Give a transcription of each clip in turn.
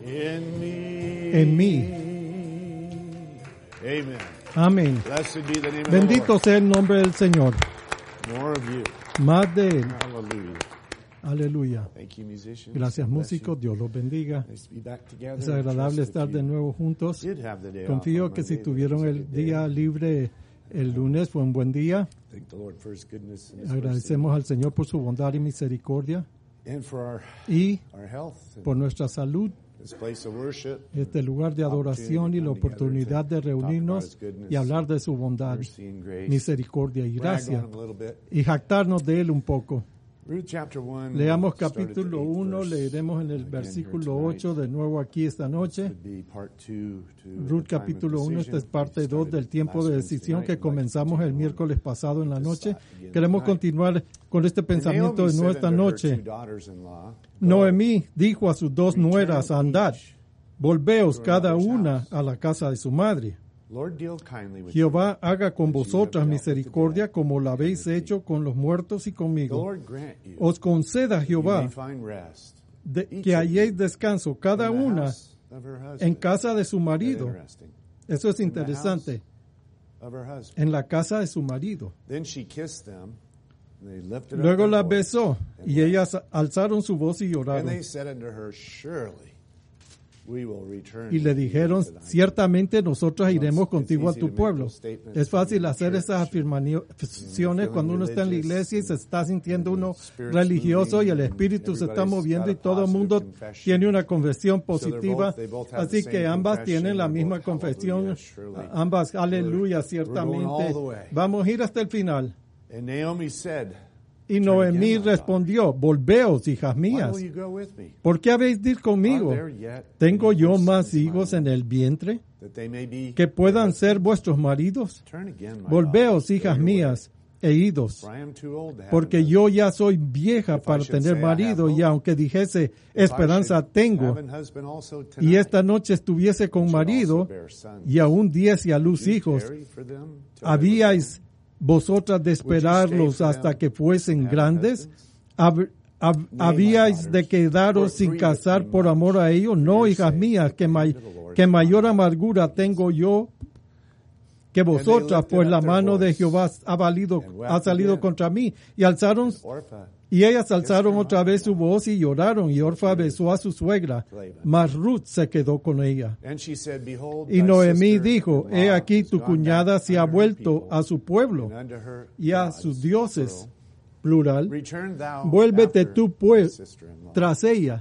en mí. Amén. Bendito sea el nombre del Señor. Más de Él. Aleluya. Gracias, músicos. Dios los bendiga. Es agradable estar de nuevo juntos. Confío que si tuvieron el día libre el lunes fue un buen día. Agradecemos al Señor por su bondad y misericordia y por nuestra salud, este lugar de adoración y la oportunidad de reunirnos y hablar de su bondad, misericordia y gracia y jactarnos de Él un poco. Leamos capítulo 1, leeremos en el versículo 8 de nuevo aquí esta noche. Ruth capítulo 1, esta es parte 2 del tiempo de decisión que comenzamos el miércoles pasado en la noche. Queremos continuar con este pensamiento de nuevo esta noche. Noemí dijo a sus dos nueras: andad, volveos cada una a la casa de su madre. Jehová haga con vosotras misericordia como la habéis hecho con los muertos y conmigo. Os conceda Jehová que halléis descanso cada una en casa de su marido. Eso es interesante. En la casa de su marido. Luego las besó y ellas alzaron su voz y lloraron. Y le dijeron: ciertamente nosotros iremos contigo a tu pueblo. Es fácil hacer esas afirmaciones cuando uno está en la iglesia y se está sintiendo uno religioso y el espíritu se está moviendo y todo el mundo tiene una confesión positiva. Así que ambas tienen la misma confesión. Ambas, aleluya, ciertamente. Vamos a ir hasta el final. Y Noemí respondió: volveos, hijas mías. ¿Por qué habéis de ir conmigo? ¿Tengo yo más hijos en el vientre que puedan ser vuestros maridos? Volveos, hijas mías, e idos, porque yo ya soy vieja para tener marido, y aunque dijese esperanza tengo, y esta noche estuviese con marido, y aún diese a luz hijos, habíais vosotras de esperarlos hasta que fuesen grandes. ¿Habíais de quedaros sin casar por amor a ellos? No, hijas mías, que mayor amargura tengo yo que vosotras, pues la mano de Jehová ha salido contra mí. Y ellas alzaron otra vez su voz y lloraron, y Orfa besó a su suegra, mas Ruth se quedó con ella. Y Noemí dijo: he aquí tu cuñada se ha vuelto a su pueblo y a sus dioses, plural. Vuélvete tú pues tras ella.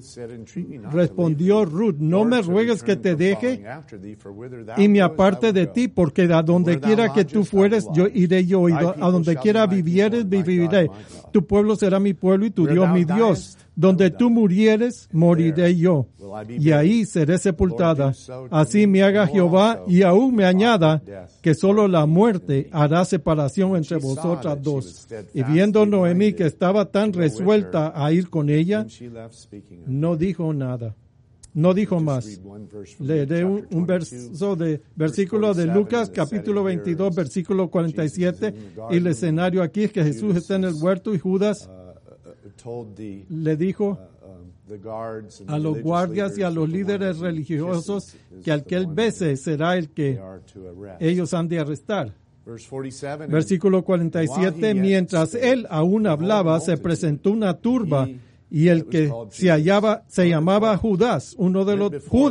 Respondió Ruth: no me ruegues que te deje y me aparte de ti, porque a donde quiera que tú fueres, yo iré yo, y a donde quiera vivieres, viviré. Tu pueblo será mi pueblo y tu Dios mi Dios. Donde tú murieres, moriré yo, y ahí seré sepultada. Así me haga Jehová, y aún me añada, que solo la muerte hará separación entre vosotras dos. Y viendo Noemí que estaba tan resuelta a ir con ella, no dijo nada. No dijo más. Leeré un versículo de Lucas, capítulo 22, versículo 47. Y el escenario aquí es que Jesús está en el huerto y Judas le dijo a los guardias y a los líderes religiosos que al que él bese será el que ellos han de arrestar. Versículo 47. Mientras él aún hablaba, se presentó una turba, y el que se llamaba Judas, uno de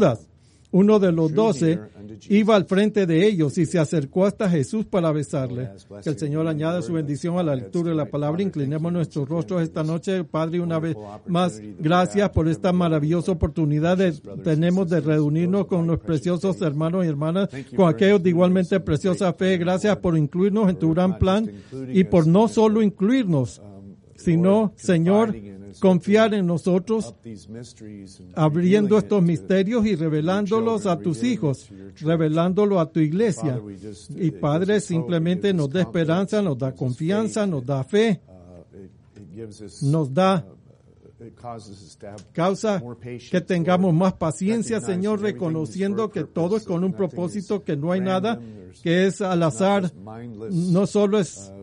los 12, iba al frente de ellos y se acercó hasta Jesús para besarle. Que el Señor añada su bendición a la lectura de la palabra. Inclinemos nuestros rostros esta noche. Padre, una vez más, gracias por esta maravillosa oportunidad que tenemos de reunirnos con los preciosos hermanos y hermanas, con aquellos de igualmente preciosa fe. Gracias por incluirnos en tu gran plan y por no solo incluirnos, sino, Señor, confiar en nosotros, abriendo estos misterios y revelándolos a tus hijos, revelándolo a tu iglesia. Y Padre, simplemente nos da esperanza, nos da confianza, nos da fe, nos da causa que tengamos más paciencia, Señor, reconociendo que todo es con un propósito, que no hay nada que es al azar, no solo es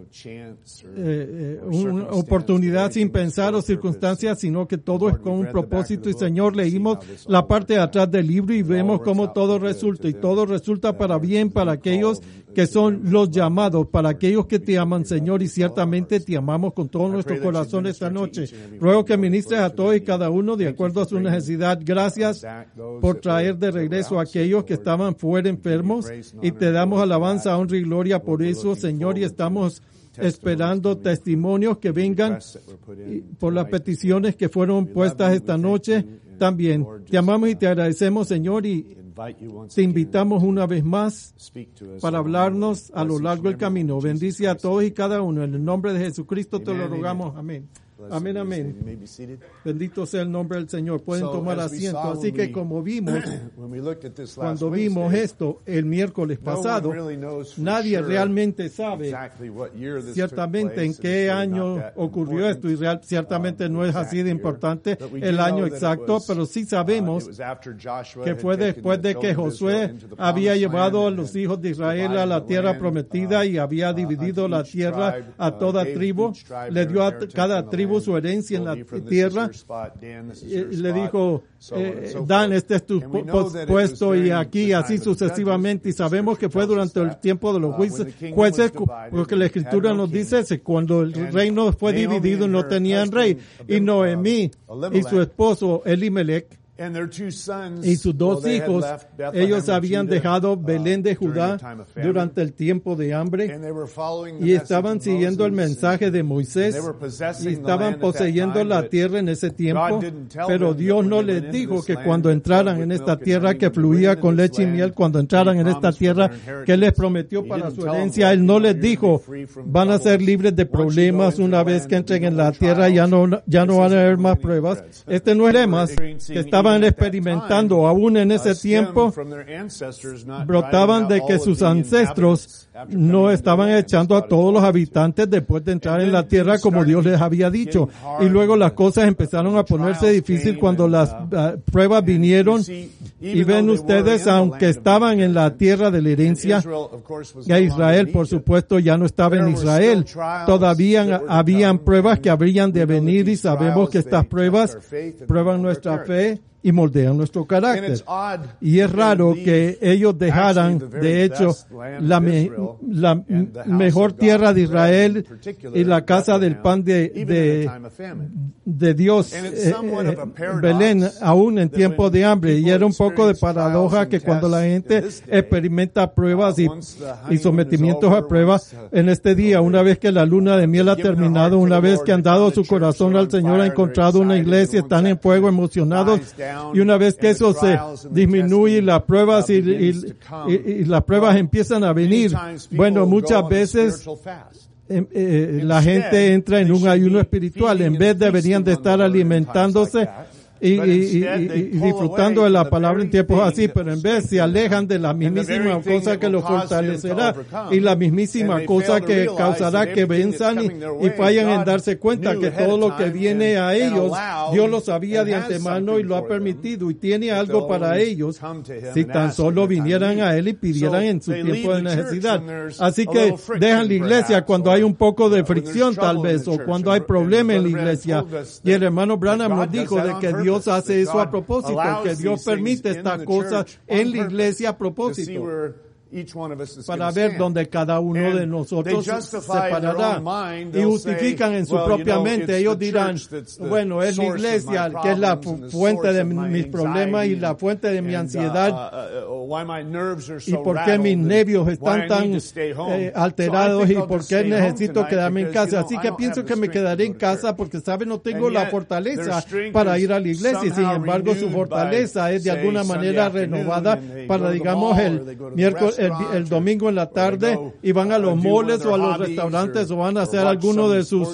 una oportunidad sin pensar o circunstancias, sino que todo es con un propósito. Y Señor, leímos la parte de atrás del libro y vemos cómo todo resulta, y todo resulta para bien para aquellos que son los llamados, para aquellos que te aman, Señor, y ciertamente te amamos con todo nuestro corazón esta noche. Ruego que ministres a todos y cada uno de acuerdo a su necesidad. Gracias por traer de regreso a aquellos que estaban fuera enfermos, y te damos alabanza, honra y gloria por eso, Señor, y estamos esperando testimonios que vengan por las peticiones que fueron puestas esta noche. También te amamos y te agradecemos, Señor, y te invitamos una vez más para hablarnos a lo largo del camino. Bendice a todos y cada uno. En el nombre de Jesucristo te lo rogamos. Amén. Amén, amén. Bendito sea el nombre del Señor. Pueden tomar asiento. Así que como vimos, cuando vimos esto el miércoles pasado, nadie realmente sabe ciertamente en qué año ocurrió esto, y ciertamente no es así de importante el año exacto, pero sí sabemos que fue después de que Josué había llevado a los hijos de Israel a la tierra prometida y había dividido la tierra a toda tribu, le dio a cada tribu su herencia en la tierra. Le dijo, Dan, este es tu puesto, y aquí así sucesivamente. Y sabemos que fue durante el tiempo de los jueces, porque la Escritura nos dice cuando el reino fue dividido no tenían rey. Y Noemí y su esposo Elimelech y sus dos hijos, ellos habían dejado Belén de Judá durante el tiempo de hambre, y estaban siguiendo el mensaje de Moisés, y estaban poseyendo la tierra en ese tiempo, pero Dios no les dijo que cuando entraran en esta tierra que fluía con leche y miel, cuando entraran en esta tierra que Él les prometió para su herencia, Él no les dijo, van a ser libres de problemas una vez que entren en la tierra, ya no van a haber más pruebas. Este no es el lema que estaban experimentando aún en ese tiempo, brotaban de que sus ancestros no estaban echando a todos los habitantes después de entrar en la tierra como Dios les había dicho. Y luego las cosas empezaron a ponerse difícil cuando las pruebas vinieron. Y ven ustedes, aunque estaban en la tierra de la herencia, que Israel, por supuesto, ya no estaba en Israel. Todavía habían pruebas que habrían de venir, y sabemos que estas pruebas prueban nuestra fe y moldean nuestro carácter. Y es raro que ellos dejaran, de hecho, la mejor tierra de Israel y la casa del pan de Dios, Belén, aún en tiempo de hambre. Y era un poco de paradoja que cuando la gente experimenta pruebas y sometimientos a pruebas en este día, una vez que la luna de miel ha terminado, una vez que han dado su corazón al Señor, ha encontrado una iglesia, están en fuego, emocionados. Y una vez que eso se disminuye, las pruebas y las pruebas empiezan a venir, bueno, muchas veces la gente entra en un ayuno espiritual. En vez deberían de estar alimentándose y disfrutando de la palabra en tiempos así, pero en vez se alejan de la mismísima cosa que los fortalecerá y la mismísima cosa que causará que venzan y fallan en darse cuenta que todo lo que viene a ellos, Dios lo sabía de antemano y lo ha permitido, y tiene algo para ellos si tan solo vinieran a Él y pidieran en su tiempo de necesidad. Así que dejan la iglesia cuando hay un poco de fricción tal vez, o cuando hay problema en la iglesia. Y el hermano Branham nos dijo de que Dios hace eso a propósito, que Dios permite estas cosas en la iglesia a propósito, para ver dónde cada uno de nosotros se parará. Y justifican en su propia mente. Ellos dirán, bueno, es la iglesia que es la fuente de mis problemas y la fuente de mi ansiedad, y por qué mis nervios están tan alterados, y por qué necesito quedarme en casa. Así que pienso que me quedaré en casa porque, ¿sabe? No tengo la fortaleza para ir a la iglesia, y sin embargo su fortaleza es de alguna manera renovada para, digamos, el miércoles, el domingo en la tarde, y van a los moles o a los restaurantes, o van a hacer algunos de sus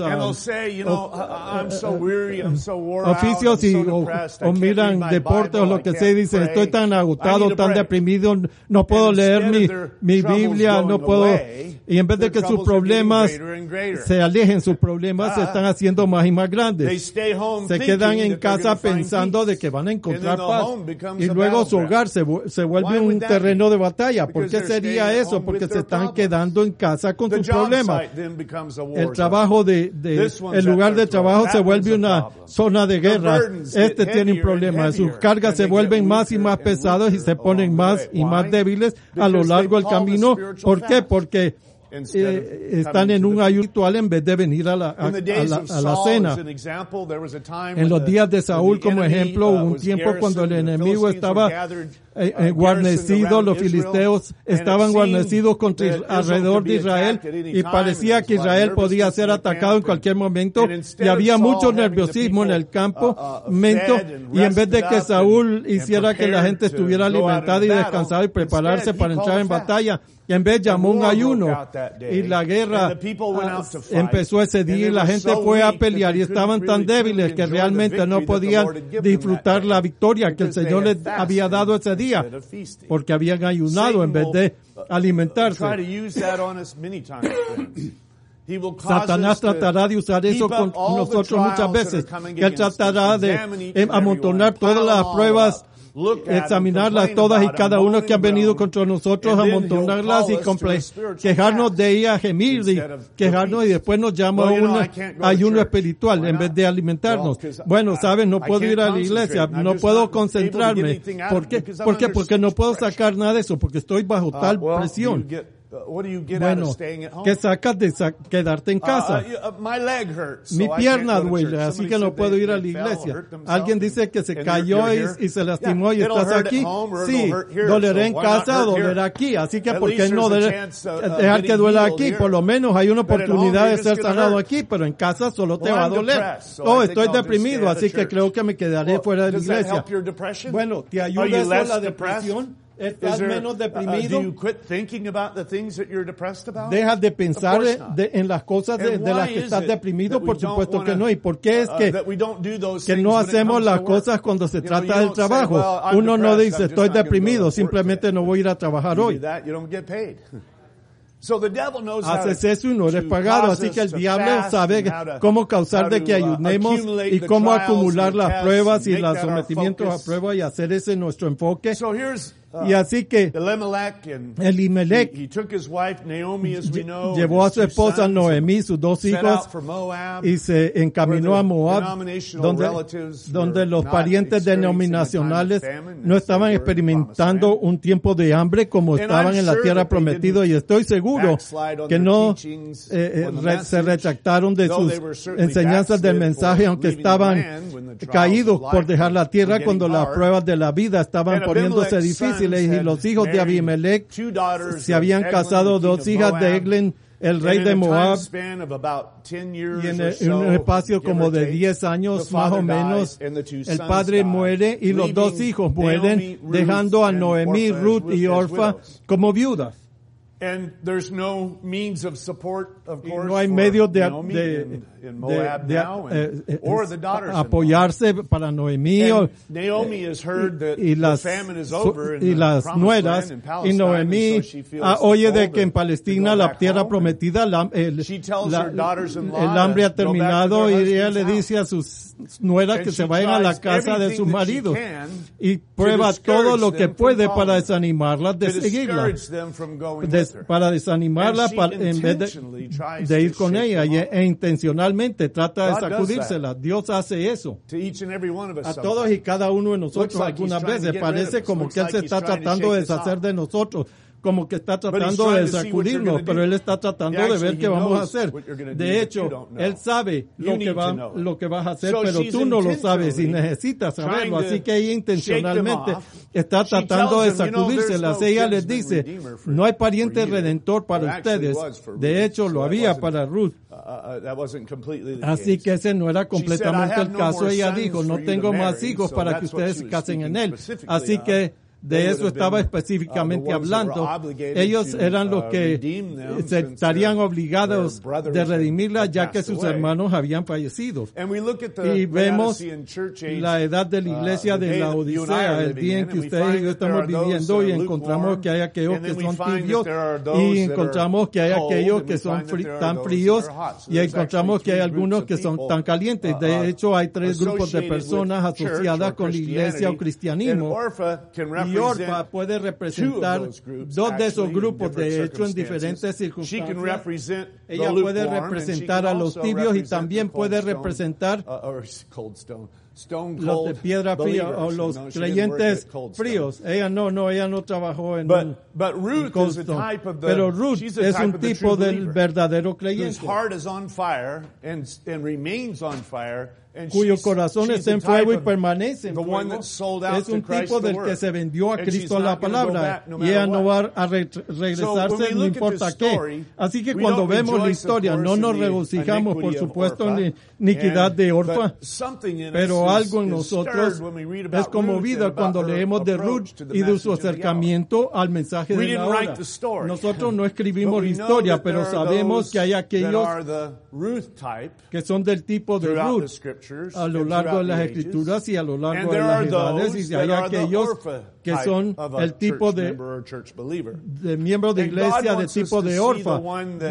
oficios, o miran deportes o lo lo que sea, y dicen, estoy tan agotado, tan deprimido, no puedo leer mi Biblia, no puedo. Y en vez de que sus problemas se alejen, sus problemas se están haciendo más y más grandes. Se quedan en casa pensando de que van a encontrar paz. Y luego su hogar se vuelve un terreno de batalla. ¿Por qué sería eso? Porque se están quedando en casa con sus problemas. El trabajo el lugar de trabajo se vuelve una zona de guerra. Tiene un problema. Sus cargas se vuelven más y más pesadas y se ponen más y más débiles a lo largo del camino. ¿Por qué? Porque están en un ayuno ritual en vez de venir a la cena. En los días de Saúl, como ejemplo, hubo un tiempo cuando el enemigo estaba guarnecido, los filisteos estaban guarnecidos alrededor de Israel y parecía que Israel podía ser atacado en cualquier momento y había mucho nerviosismo en el campo, y en vez de que Saúl hiciera que la gente estuviera alimentada y descansada y prepararse para entrar en batalla, en vez llamó un ayuno y la guerra empezó ese día y la gente fue a pelear y estaban tan débiles que realmente no podían disfrutar la victoria que el Señor les había dado ese día porque habían ayunado en vez de alimentarse. Satanás tratará de usar eso con nosotros muchas veces, que él tratará de amontonar todas las pruebas, examinarlas todas y cada una que han venido contra nosotros, amontonarlas y quejarnos de ellas, gemir y quejarnos, y después nos llama a un ayuno espiritual en vez de alimentarnos. Bueno, ¿saben? No puedo ir a la iglesia, no puedo concentrarme. ¿Por qué? Porque no puedo sacar nada de eso, porque estoy bajo tal presión. Bueno, ¿qué sacas de quedarte en casa? Mi pierna duele, así que no puedo ir a la iglesia. Alguien dice que se cayó y se lastimó y estás aquí. Sí, doleré en casa o dolerá aquí. Así que ¿por qué no dejar que duela aquí? Por lo menos hay una oportunidad de ser sanado aquí, pero en casa solo te va a doler. Estoy deprimido, así que creo que me quedaré fuera de la iglesia. Bueno, ¿te ayuda eso la depresión? ¿Estás menos deprimido? ¿Dejas de pensar en las cosas de las que estás deprimido? Por supuesto que no. ¿Y por qué es que no hacemos las cosas cuando se trata del trabajo? Uno no dice, estoy deprimido, simplemente no voy a ir a trabajar hoy. Haces eso y no eres pagado, así que el diablo sabe cómo causar de que ayunemos y cómo acumular las pruebas y los sometimientos a prueba y hacer ese nuestro enfoque. Y así que Elimelech llevó a su esposa Noemí, sus dos hijos, y se encaminó a Moab, donde los parientes denominacionales no estaban experimentando un tiempo de hambre como estaban en la tierra prometida, y estoy seguro que no se retractaron de sus enseñanzas del mensaje, aunque estaban caídos por dejar la tierra cuando las pruebas de la vida estaban poniéndose difíciles. Y los hijos de Abimelech se habían casado dos hijas de Eglon, el rey de Moab, y en un espacio como de 10 años más o menos, el padre muere y los dos hijos mueren, dejando a Noemí, Ruth y Orfa como viudas. Y no hay medios de apoyarse para Noemí y las nueras. Y Noemí oye de que en Palestina, la tierra prometida, el hambre ha terminado, y ella le dice a sus nueras que se vayan a la casa de sus maridos y prueba todo lo que puede para desanimarlas de seguirla, para desanimarla en vez de ir con ella, e intencionalmente trata de sacudírsela. Dios hace eso a todos y cada uno de nosotros. Algunas veces parece como que Él se está tratando de deshacer de nosotros, como que está tratando de sacudirnos, pero Él está tratando de ver qué vamos a hacer. De hecho, Él sabe lo que vas a hacer, pero tú no lo sabes y necesitas saberlo. Así que ella intencionalmente está tratando de sacudírselas. Ella les dice, no hay pariente redentor para ustedes. De hecho, lo había para Ruth. Así que ese no era completamente el caso. Ella dijo, no tengo más hijos para que ustedes se casen en él. Así que de eso estaba específicamente hablando. Ellos eran los que se estarían obligados de redimirla ya que sus hermanos habían fallecido. Y vemos la edad de la iglesia de la Odisea, el día en que ustedes y yo estamos viviendo, y encontramos que hay aquellos que son tibios y encontramos que hay aquellos que son tan fríos y encontramos que hay algunos que son tan calientes. De hecho, hay tres grupos de personas asociadas con la iglesia o cristianismo. Y Orfa puede representar dos de esos grupos, de hecho, en diferentes circunstancias. Ella puede representar a los tibios y también puede representar los de piedra fría o los creyentes fríos. Ella no trabajó en Cold Stone. Pero Ruth es un tipo del verdadero creyente, cuyo corazón está en fuego y permanece en fuego. Es un tipo del que se vendió a Cristo a la palabra, y ella no va a regresarse no importa qué. Así que cuando vemos la historia, no nos regocijamos, por supuesto, en la iniquidad de Orfa, pero algo en nosotros es conmovido cuando leemos de Ruth y de su acercamiento al mensaje de la hora. Nosotros no escribimos la historia, pero sabemos que hay aquellos que son del tipo de Ruth a lo largo de las Escrituras y a lo largo de las edades, y hay aquellos que son el tipo de miembros de iglesia de tipo de Orfa,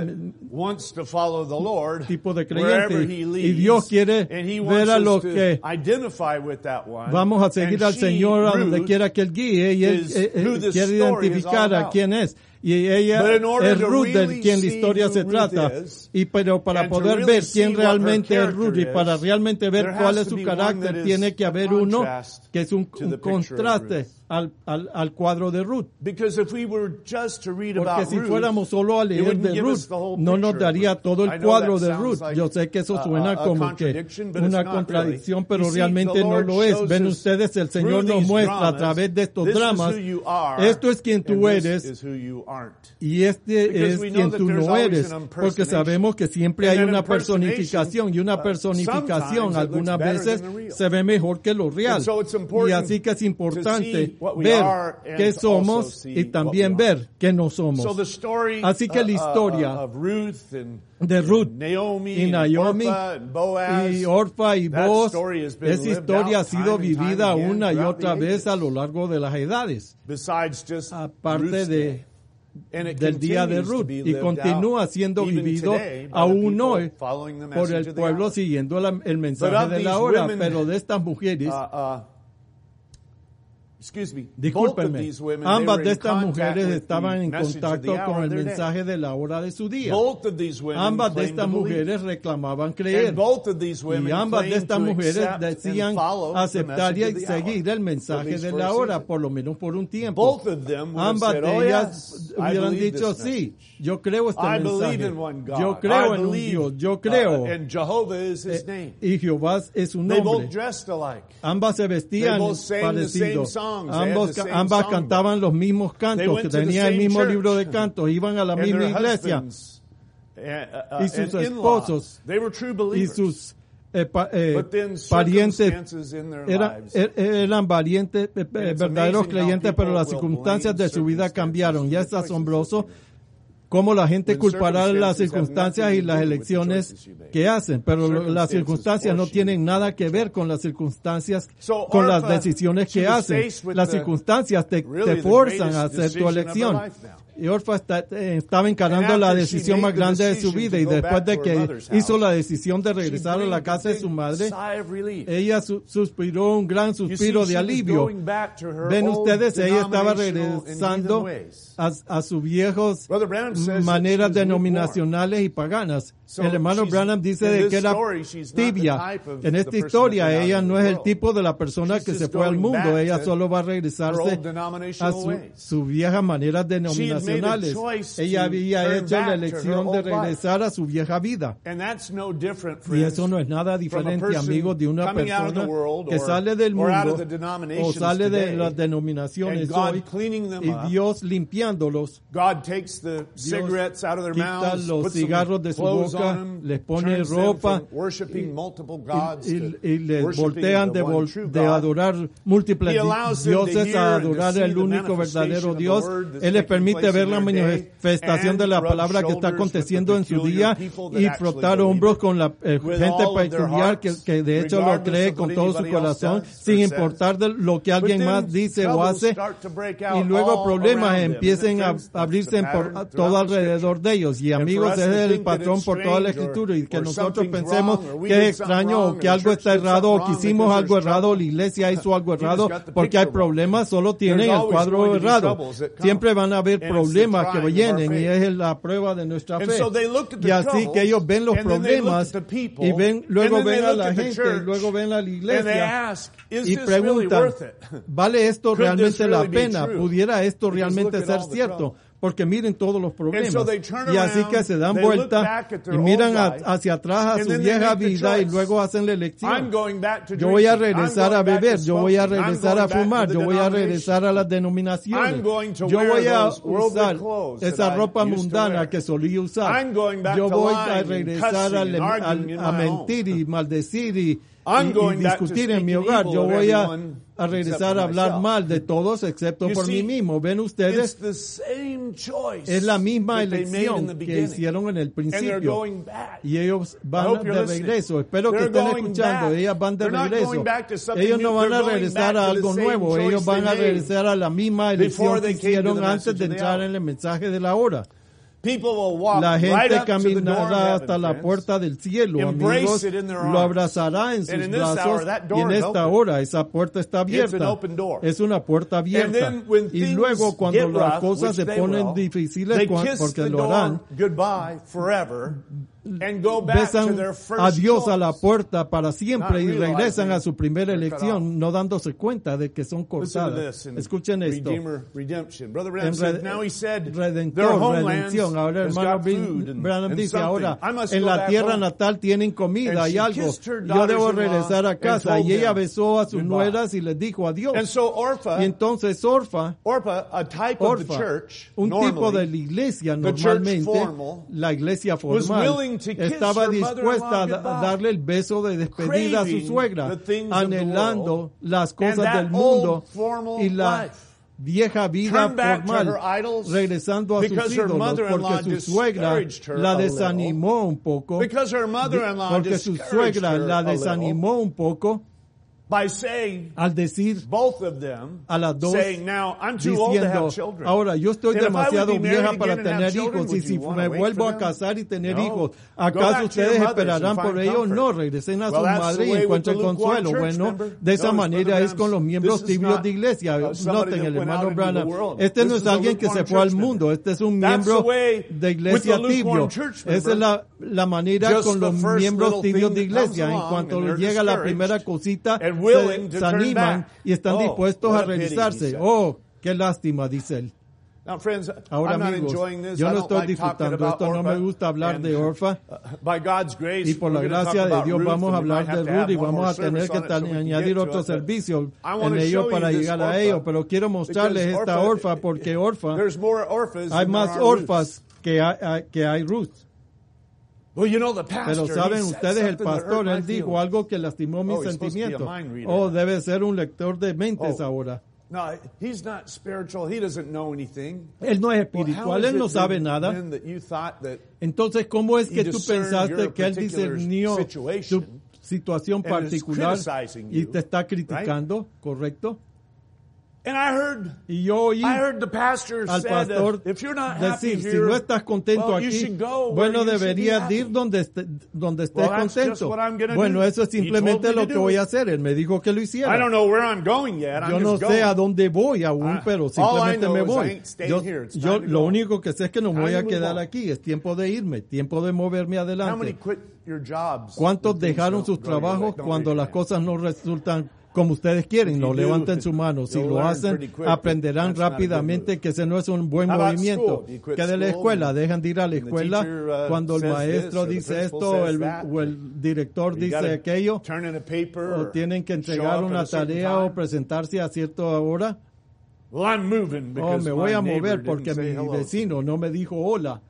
tipo de creyente, y Dios quiere ver a los que vamos a seguir al Señor a donde quiera que Él guíe, y Él quiere identificar a quién es. Y ella es Ruth de quien la historia se trata. Pero para poder ver quién realmente es Ruth y para realmente ver cuál es su carácter, tiene que haber uno que es un contraste al cuadro de Ruth. Porque si fuéramos solo a leer de Ruth, no nos daría todo el cuadro de Ruth. Yo sé que eso suena como que una contradicción, pero realmente no lo es. Ven ustedes, el Señor nos muestra a través de estos dramas, esto es quien tú eres y este es quien tú no eres, porque sabemos que siempre hay una personificación, y una personificación algunas veces se ve mejor que lo real. Y así que es importante ver qué somos y también ver qué no somos. Así que la historia de Ruth y Naomi y Orfa y Boaz, esa historia ha sido vivida una y otra vez a lo largo de las edades, aparte del día de Ruth, y continúa siendo vivido aún hoy por el pueblo siguiendo el mensaje de la hora. Pero de estas mujeres, discúlpenme, ambas de estas mujeres estaban en contacto con el mensaje de la hora de su día. Ambas de estas mujeres reclamaban creer, y ambas de estas mujeres decían aceptar y seguir el mensaje de la hora, por lo menos por un tiempo. Ambas de ellas hubieran dicho, sí, yo creo este mensaje, yo creo en un Dios, yo creo, y Jehová es su nombre. Ambas se vestían parecidos. Ambas cantaban los mismos cantos, que tenían el mismo libro de cantos, iban a la misma iglesia, y sus esposos y sus parientes eran valientes, verdaderos creyentes, pero las circunstancias de su vida cambiaron. Ya es asombroso cómo la gente culpará las circunstancias y las elecciones que hacen, pero las circunstancias no tienen nada que ver con las circunstancias, con las decisiones que hacen. Las circunstancias te forzan a hacer tu elección. Y Orfa estaba encarando la decisión más grande de su vida, y después de que hizo la decisión de regresar a la casa de su madre, ella suspiró un gran suspiro de alivio. Ven ustedes, ella estaba regresando a sus viejos maneras denominacionales y paganas. El hermano Branham dice de que era tibia. En esta historia, ella no es el tipo de la persona que se fue al mundo. Ella solo va a regresarse a su vieja manera denominacional. profesionales. Ella había hecho la elección de regresar a su vieja vida. Y eso no es nada diferente, amigos, de una persona que sale del mundo o sale de las denominaciones hoy y Dios limpiándolos. Dios quita los cigarros de su boca, les pone ropa y les voltean de adorar múltiples dioses a adorar el único verdadero Dios. Él les permite ver la manifestación de la palabra que está aconteciendo en su día y frotar hombros con la gente peculiar que de hecho lo cree con todo su corazón, sin importar de lo que alguien más dice o hace, y luego problemas empiecen a abrirse por todo alrededor de ellos. Y amigos, ese es el patrón por toda la Escritura, y que nosotros pensemos que es extraño o que algo está errado o que hicimos algo errado, la iglesia hizo algo errado, porque hay problemas, solo tienen el cuadro errado. Siempre van a haber problemas que vienen y es la prueba de nuestra fe. Y así que ellos ven los problemas y luego ven a la gente y luego ven a la iglesia y preguntan, ¿vale esto realmente la pena? ¿Pudiera esto realmente ser cierto? Porque miren todos los problemas. Y así que se dan vuelta y miran hacia atrás a su vieja vida y luego hacen la elección. Yo voy a regresar a beber, yo voy a regresar a fumar, yo voy a regresar a las denominaciones. Yo voy a usar esa ropa mundana que solía usar. Yo voy a regresar a mentir y maldecir y discutir en mi hogar. Yo voy a regresar a hablar mal de todos excepto por mí mismo. ¿Ven ustedes? Es la misma elección que hicieron en el principio. Y ellos van de regreso. Espero que estén escuchando. Ellas van de regreso. Ellos no van a regresar a algo nuevo. Ellos van a regresar a la misma elección que hicieron antes de entrar en el mensaje de la hora. La gente caminará hasta la puerta del cielo, amigos, lo abrazará en sus brazos, y en esta hora esa puerta está abierta. Es una puerta abierta. Y luego cuando las cosas se ponen difíciles, porque lo harán, besan a Dios a la puerta para siempre y regresan a su primera elección, no dándose cuenta de que son cortadas. Escuchen esto. Redención. Ahora el hermano Branham dice, ahora en la tierra natal tienen comida y algo. Yo debo regresar a casa. Y ella besó a sus nueras y les dijo adiós. Y entonces Orfa, un tipo de la iglesia normalmente, la iglesia formal, estaba dispuesta a darle el beso de despedida a su suegra, anhelando las cosas del mundo y la vieja vida formal, regresando a sus ídolos, porque su suegra la desanimó un poco, al decir a las dos, diciendo, ahora yo estoy demasiado vieja para tener hijos, y si me vuelvo a casar y tener hijos, ¿acaso ustedes esperarán por ellos? No, regresen a su madre y encuentren consuelo. Bueno, de esa manera es con los miembros tibios de iglesia. Noten, el hermano Branham, este no es alguien que se fue al mundo, este es un miembro de iglesia tibio. Esa es la manera con los miembros tibios de iglesia. En cuanto llega la primera cosita, se animan y están dispuestos a regresarse. Oh, qué lástima, dice él. Ahora, amigos, yo no estoy disfrutando esto, no me gusta hablar de Orfa, y por la gracia de Dios vamos a hablar de Ruth y vamos a tener que añadir otro servicio en ello para llegar a ello, pero quiero mostrarles esta Orfa, porque Orfa, hay más Orfas que hay Ruth. Pero saben ustedes, el pastor, él dijo algo que lastimó mis sentimientos. Oh, debe ser un lector de mentes ahora. Él no es espiritual, él no sabe nada. Entonces, ¿cómo es que tú pensaste que él discernió tu situación particular y te está criticando? ¿Correcto? Y yo oí al pastor decir, si no estás contento aquí, bueno, deberías ir donde estés contento. Bueno, eso es simplemente lo que voy a hacer. Él me dijo que lo hiciera. Yo no sé a dónde voy aún, pero simplemente me voy. Yo lo único que sé es que no me voy a quedar aquí. Es tiempo de irme, tiempo de moverme adelante. ¿Cuántos dejaron sus trabajos cuando las cosas no resultan como ustedes quieren, no levanten su mano. Si lo hacen, aprenderán rápidamente que ese no es un buen movimiento. Que de la escuela, dejan de ir a la escuela cuando el maestro dice esto o el director dice aquello, o tienen que entregar una tarea o presentarse a cierta hora. Me voy a mover porque mi vecino no me dijo hola.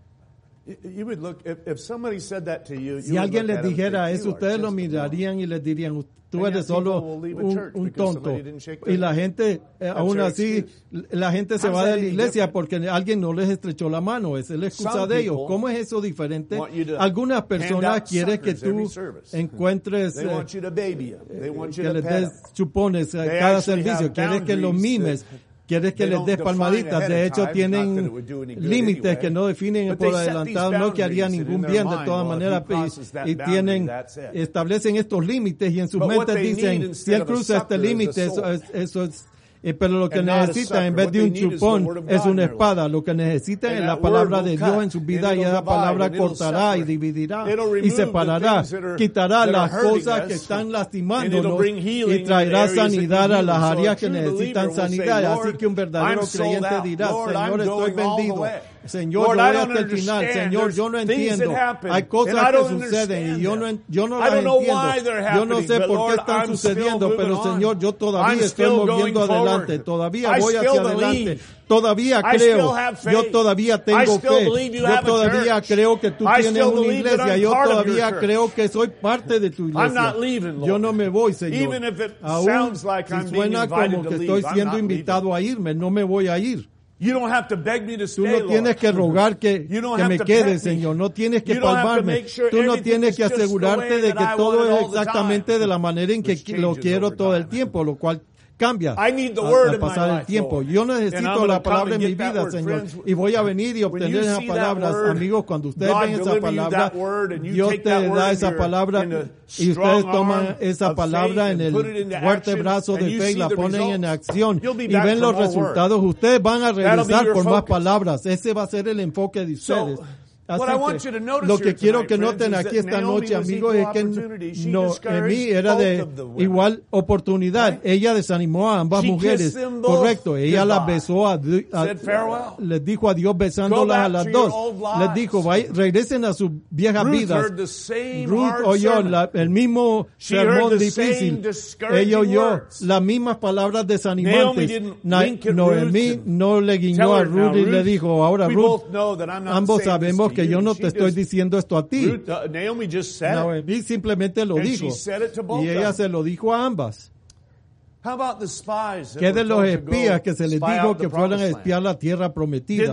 Si alguien les dijera eso, ustedes lo mirarían y les dirían, tú eres solo un tonto. Y la gente, aún así, la gente se va de la iglesia porque alguien no les estrechó la mano. Esa es la excusa de ellos. ¿Cómo es eso diferente? Algunas personas quieren que tú encuentres, que les des chupones a cada servicio. Quieren que los mimes. Quieres que les des palmaditas. De hecho, tienen límites que no definen por adelantado, no que harían ningún bien de todas maneras. Y establecen estos límites y en sus mentes dicen, si él cruza este límite, eso es. Pero lo que necesitan en vez de un chupón es una espada. Lo que necesitan es la palabra de Dios en su vida, y esa palabra cortará y dividirá y separará, quitará las cosas que están lastimándonos y traerá sanidad a las áreas que necesitan sanidad. Así que un verdadero creyente dirá, Señor, estoy vendido. Señor, yo voy hasta el final. Señor, yo no entiendo. Hay cosas que suceden y yo no las entiendo. Yo no sé por qué están sucediendo, pero Señor, yo todavía estoy moviendo adelante. Todavía voy hacia adelante. Todavía creo. Yo todavía tengo fe. Yo todavía creo que tú tienes una iglesia. Yo todavía creo que soy parte de tu iglesia. Yo no me voy, Señor. Aún si suena como que estoy siendo invitado a irme, no me voy a ir. Tú no tienes que rogar que me quede, Señor. No tienes que palmarme. Tú no tienes que asegurarte de que todo es exactamente de la manera en que lo quiero todo el tiempo, lo cual cambia al pasar el tiempo. Yo necesito la palabra en mi vida, Señor, y voy a venir y obtener esas palabras. Amigos, cuando ustedes ven esa palabra, Dios te da esa palabra y ustedes toman esa palabra en el fuerte brazo de fe y la ponen en acción y ven los resultados. Ustedes van a regresar por más palabras. Ese va a ser el enfoque de ustedes. Así que lo que quiero que noten aquí esta noche, amigos, es que Noemí era de igual oportunidad. Ella desanimó a ambas mujeres. Correcto. Ella las besó, les dijo adiós besándolas a las dos. Les dijo, regresen a sus viejas vidas. Ruth oyó el mismo sermón difícil. Ella oyó las mismas palabras desanimantes. Noemí no le guiñó a Ruth y le dijo, ahora Ruth, ambos sabemos que yo no te estoy diciendo esto a ti. Noemí simplemente lo dijo. Y ella se lo dijo a ambas. ¿Qué de los espías que se les dijo que fueran a espiar la tierra prometida?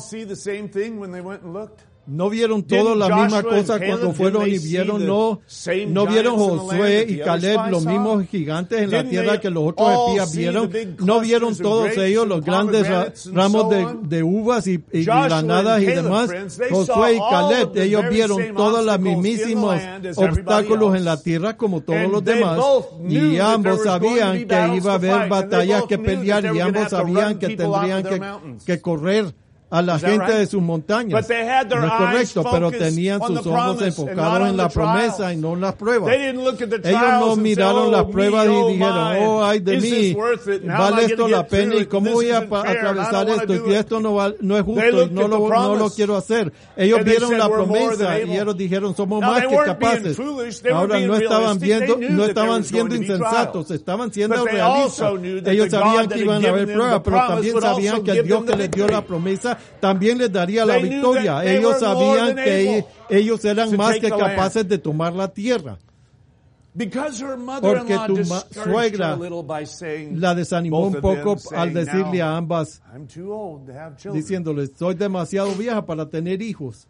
¿No vieron todos la misma cosa cuando fueron y vieron? ¿No vieron Josué y Caleb los mismos gigantes en la tierra que los otros espías vieron? ¿No vieron todos ellos los grandes ramos de uvas y granadas y demás? Josué y Caleb, ellos vieron todos los mismísimos obstáculos en la tierra como todos los demás. Y ambos sabían que iba a haber batallas que pelear y ambos sabían que tendrían que correr a la gente de sus montañas. No es correcto, pero tenían sus ojos enfocados en la promesa y no en las pruebas. Ellos no miraron las pruebas y dijeron, oh, ay de mí, ¿vale esto la pena? ¿Y cómo voy a atravesar esto? Y esto no es justo y no lo quiero hacer. Ellos vieron la promesa y ellos dijeron, somos más que capaces. Ahora no estaban siendo insensatos, estaban siendo realistas. Ellos sabían que iban a haber pruebas, pero también sabían que el Dios que les dio la promesa también les daría la victoria. Ellos sabían que ellos eran más que capaces de tomar la tierra. Porque tu suegra la desanimó un poco al decirle a ambas, diciéndoles, soy demasiado vieja para tener hijos.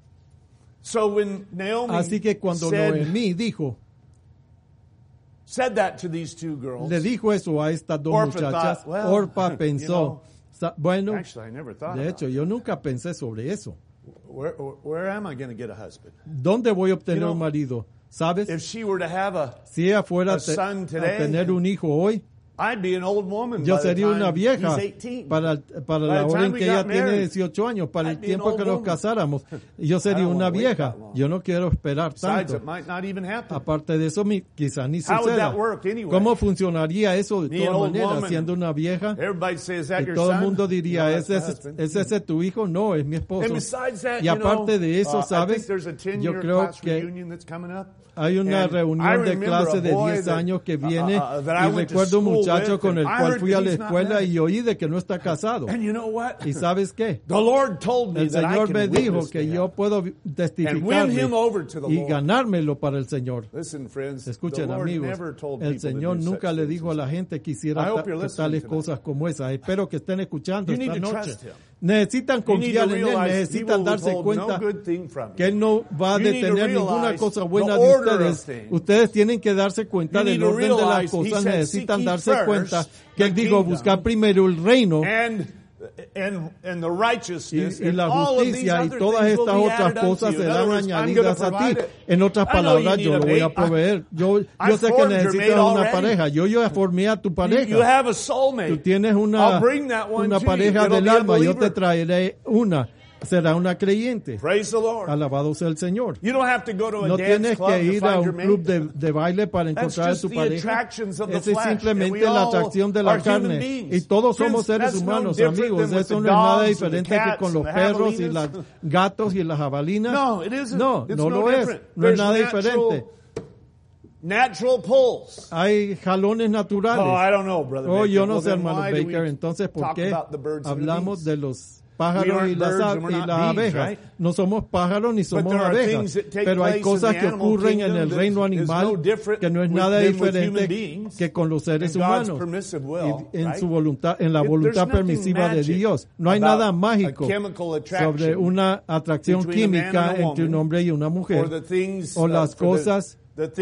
Así que cuando Noemí dijo, le dijo eso a estas dos muchachas, Orpa pensó, bueno, de hecho, yo nunca pensé sobre eso. ¿Dónde voy a obtener un marido? ¿Sabes? Si ella fuera a tener un hijo hoy, Yo sería una vieja para la hora en que ella tiene 18 años, para el tiempo que nos casáramos. Yo sería una vieja. Yo no quiero esperar tanto. Aparte de eso, quizás ni suceda. ¿Cómo funcionaría eso de todas maneras, siendo una vieja? Y todo el mundo diría, ¿es ese tu hijo? No, es mi esposo. Y aparte de eso, ¿sabes? Yo creo que hay una reunión de clase de 10 años que viene y recuerdo un muchacho con el cual fui a la escuela y oí de que no está casado. ¿Y sabes qué? El Señor me dijo que yo puedo testificarle y ganármelo para el Señor. Escuchen, amigos, el Señor nunca le dijo a la gente que hiciera tales cosas como esas. Espero que estén escuchando esta noche. Necesitan confiar en Él, necesitan darse cuenta que Él no va a detener ninguna cosa buena de ustedes. Ustedes tienen que darse cuenta del orden de las cosas, necesitan darse cuenta que Él dijo buscar primero el reino y la justicia y todas estas otras cosas serán añadidas a ti. En otras palabras, yo lo voy a proveer. Yo sé que necesitas una pareja. Yo ya formé a tu pareja. Tú tienes una pareja del alma. Yo te traeré una. Será una creyente. Alabado sea el Señor. No tienes que ir a un club de baile para encontrar a tu pareja. Esa es simplemente la atracción de la carne. Y todos somos seres humanos, amigos. Eso no es nada diferente que con los perros y los gatos y las jabalinas. No lo es. No es nada diferente. Hay jalones naturales. Yo no sé, hermano Baker. Entonces, ¿por qué hablamos de los pájaros y las abejas? No somos pájaros ni somos abejas, pero hay cosas que ocurren en el reino animal que no es nada diferente que con los seres humanos y en la voluntad permisiva de Dios. No hay nada mágico sobre una atracción química entre un hombre y una mujer o las cosas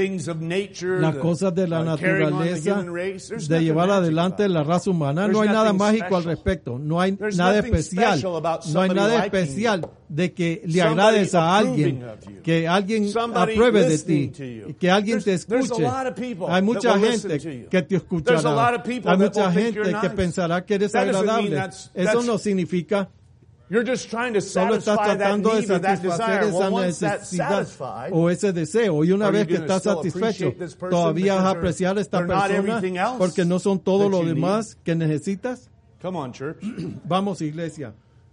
de la naturaleza, de llevar adelante la raza humana. No hay nada mágico al respecto. No hay nada especial. No hay nada especial de que le agrades a alguien, que alguien apruebe de ti, que alguien te escuche. Hay mucha gente que te escuchará. Hay mucha gente que pensará que eres agradable. Eso no significa. Solo estás tratando de satisfacer esa necesidad o ese deseo. Y una vez que estás satisfecho, todavía vas a apreciar a esta persona porque no son todo lo demás que necesitas. Vamos, iglesia.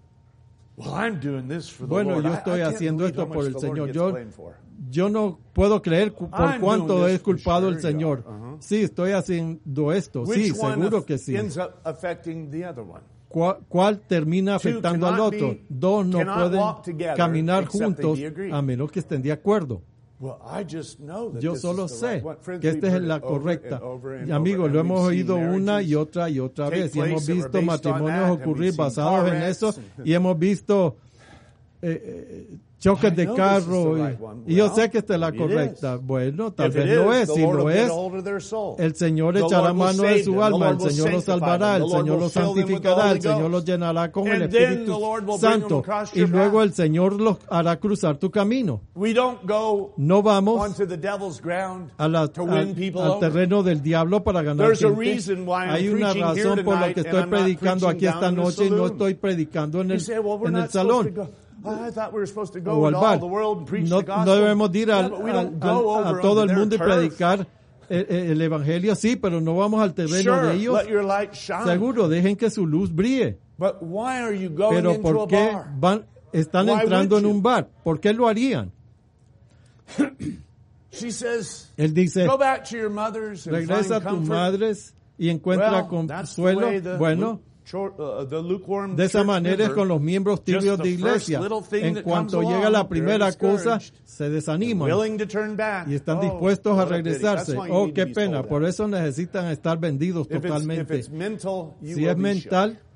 Bueno, yo estoy haciendo esto por el Señor. Yo no puedo creer por cuánto he culpado al Señor. Sí, estoy haciendo esto. Sí, seguro que sí. ¿Cuál termina afectando al otro? Dos no pueden caminar juntos a menos que estén de acuerdo. Yo solo sé que esta es la correcta. Amigos, lo hemos oído una y otra vez. Y hemos visto matrimonios ocurrir basados en eso. Y hemos visto choques de carro. Y yo sé que esta es la correcta. Bueno, tal vez no es. Si lo es, el Señor echará mano de su alma. El Señor los salvará. El Señor los santificará. El Señor los llenará con el Espíritu Santo. Y luego el Señor los hará cruzar tu camino. No vamos al terreno del diablo para ganar gente. Hay una razón por la que estoy predicando aquí esta noche y no estoy predicando en el salón o al bar. No debemos ir a todo el mundo y predicar el evangelio, sí, pero no vamos al terreno de ellos. Seguro, dejen que su luz brille. Pero ¿por qué están entrando en un bar? ¿Por qué lo harían? Él dice, regresa a tus madres y encuentra consuelo. Bueno, de esa manera es con los miembros tibios de iglesia. En cuanto llega la primera cosa, se desaniman y están dispuestos a regresarse. Oh, qué pena. Por eso necesitan estar vendidos totalmente. Si es mental,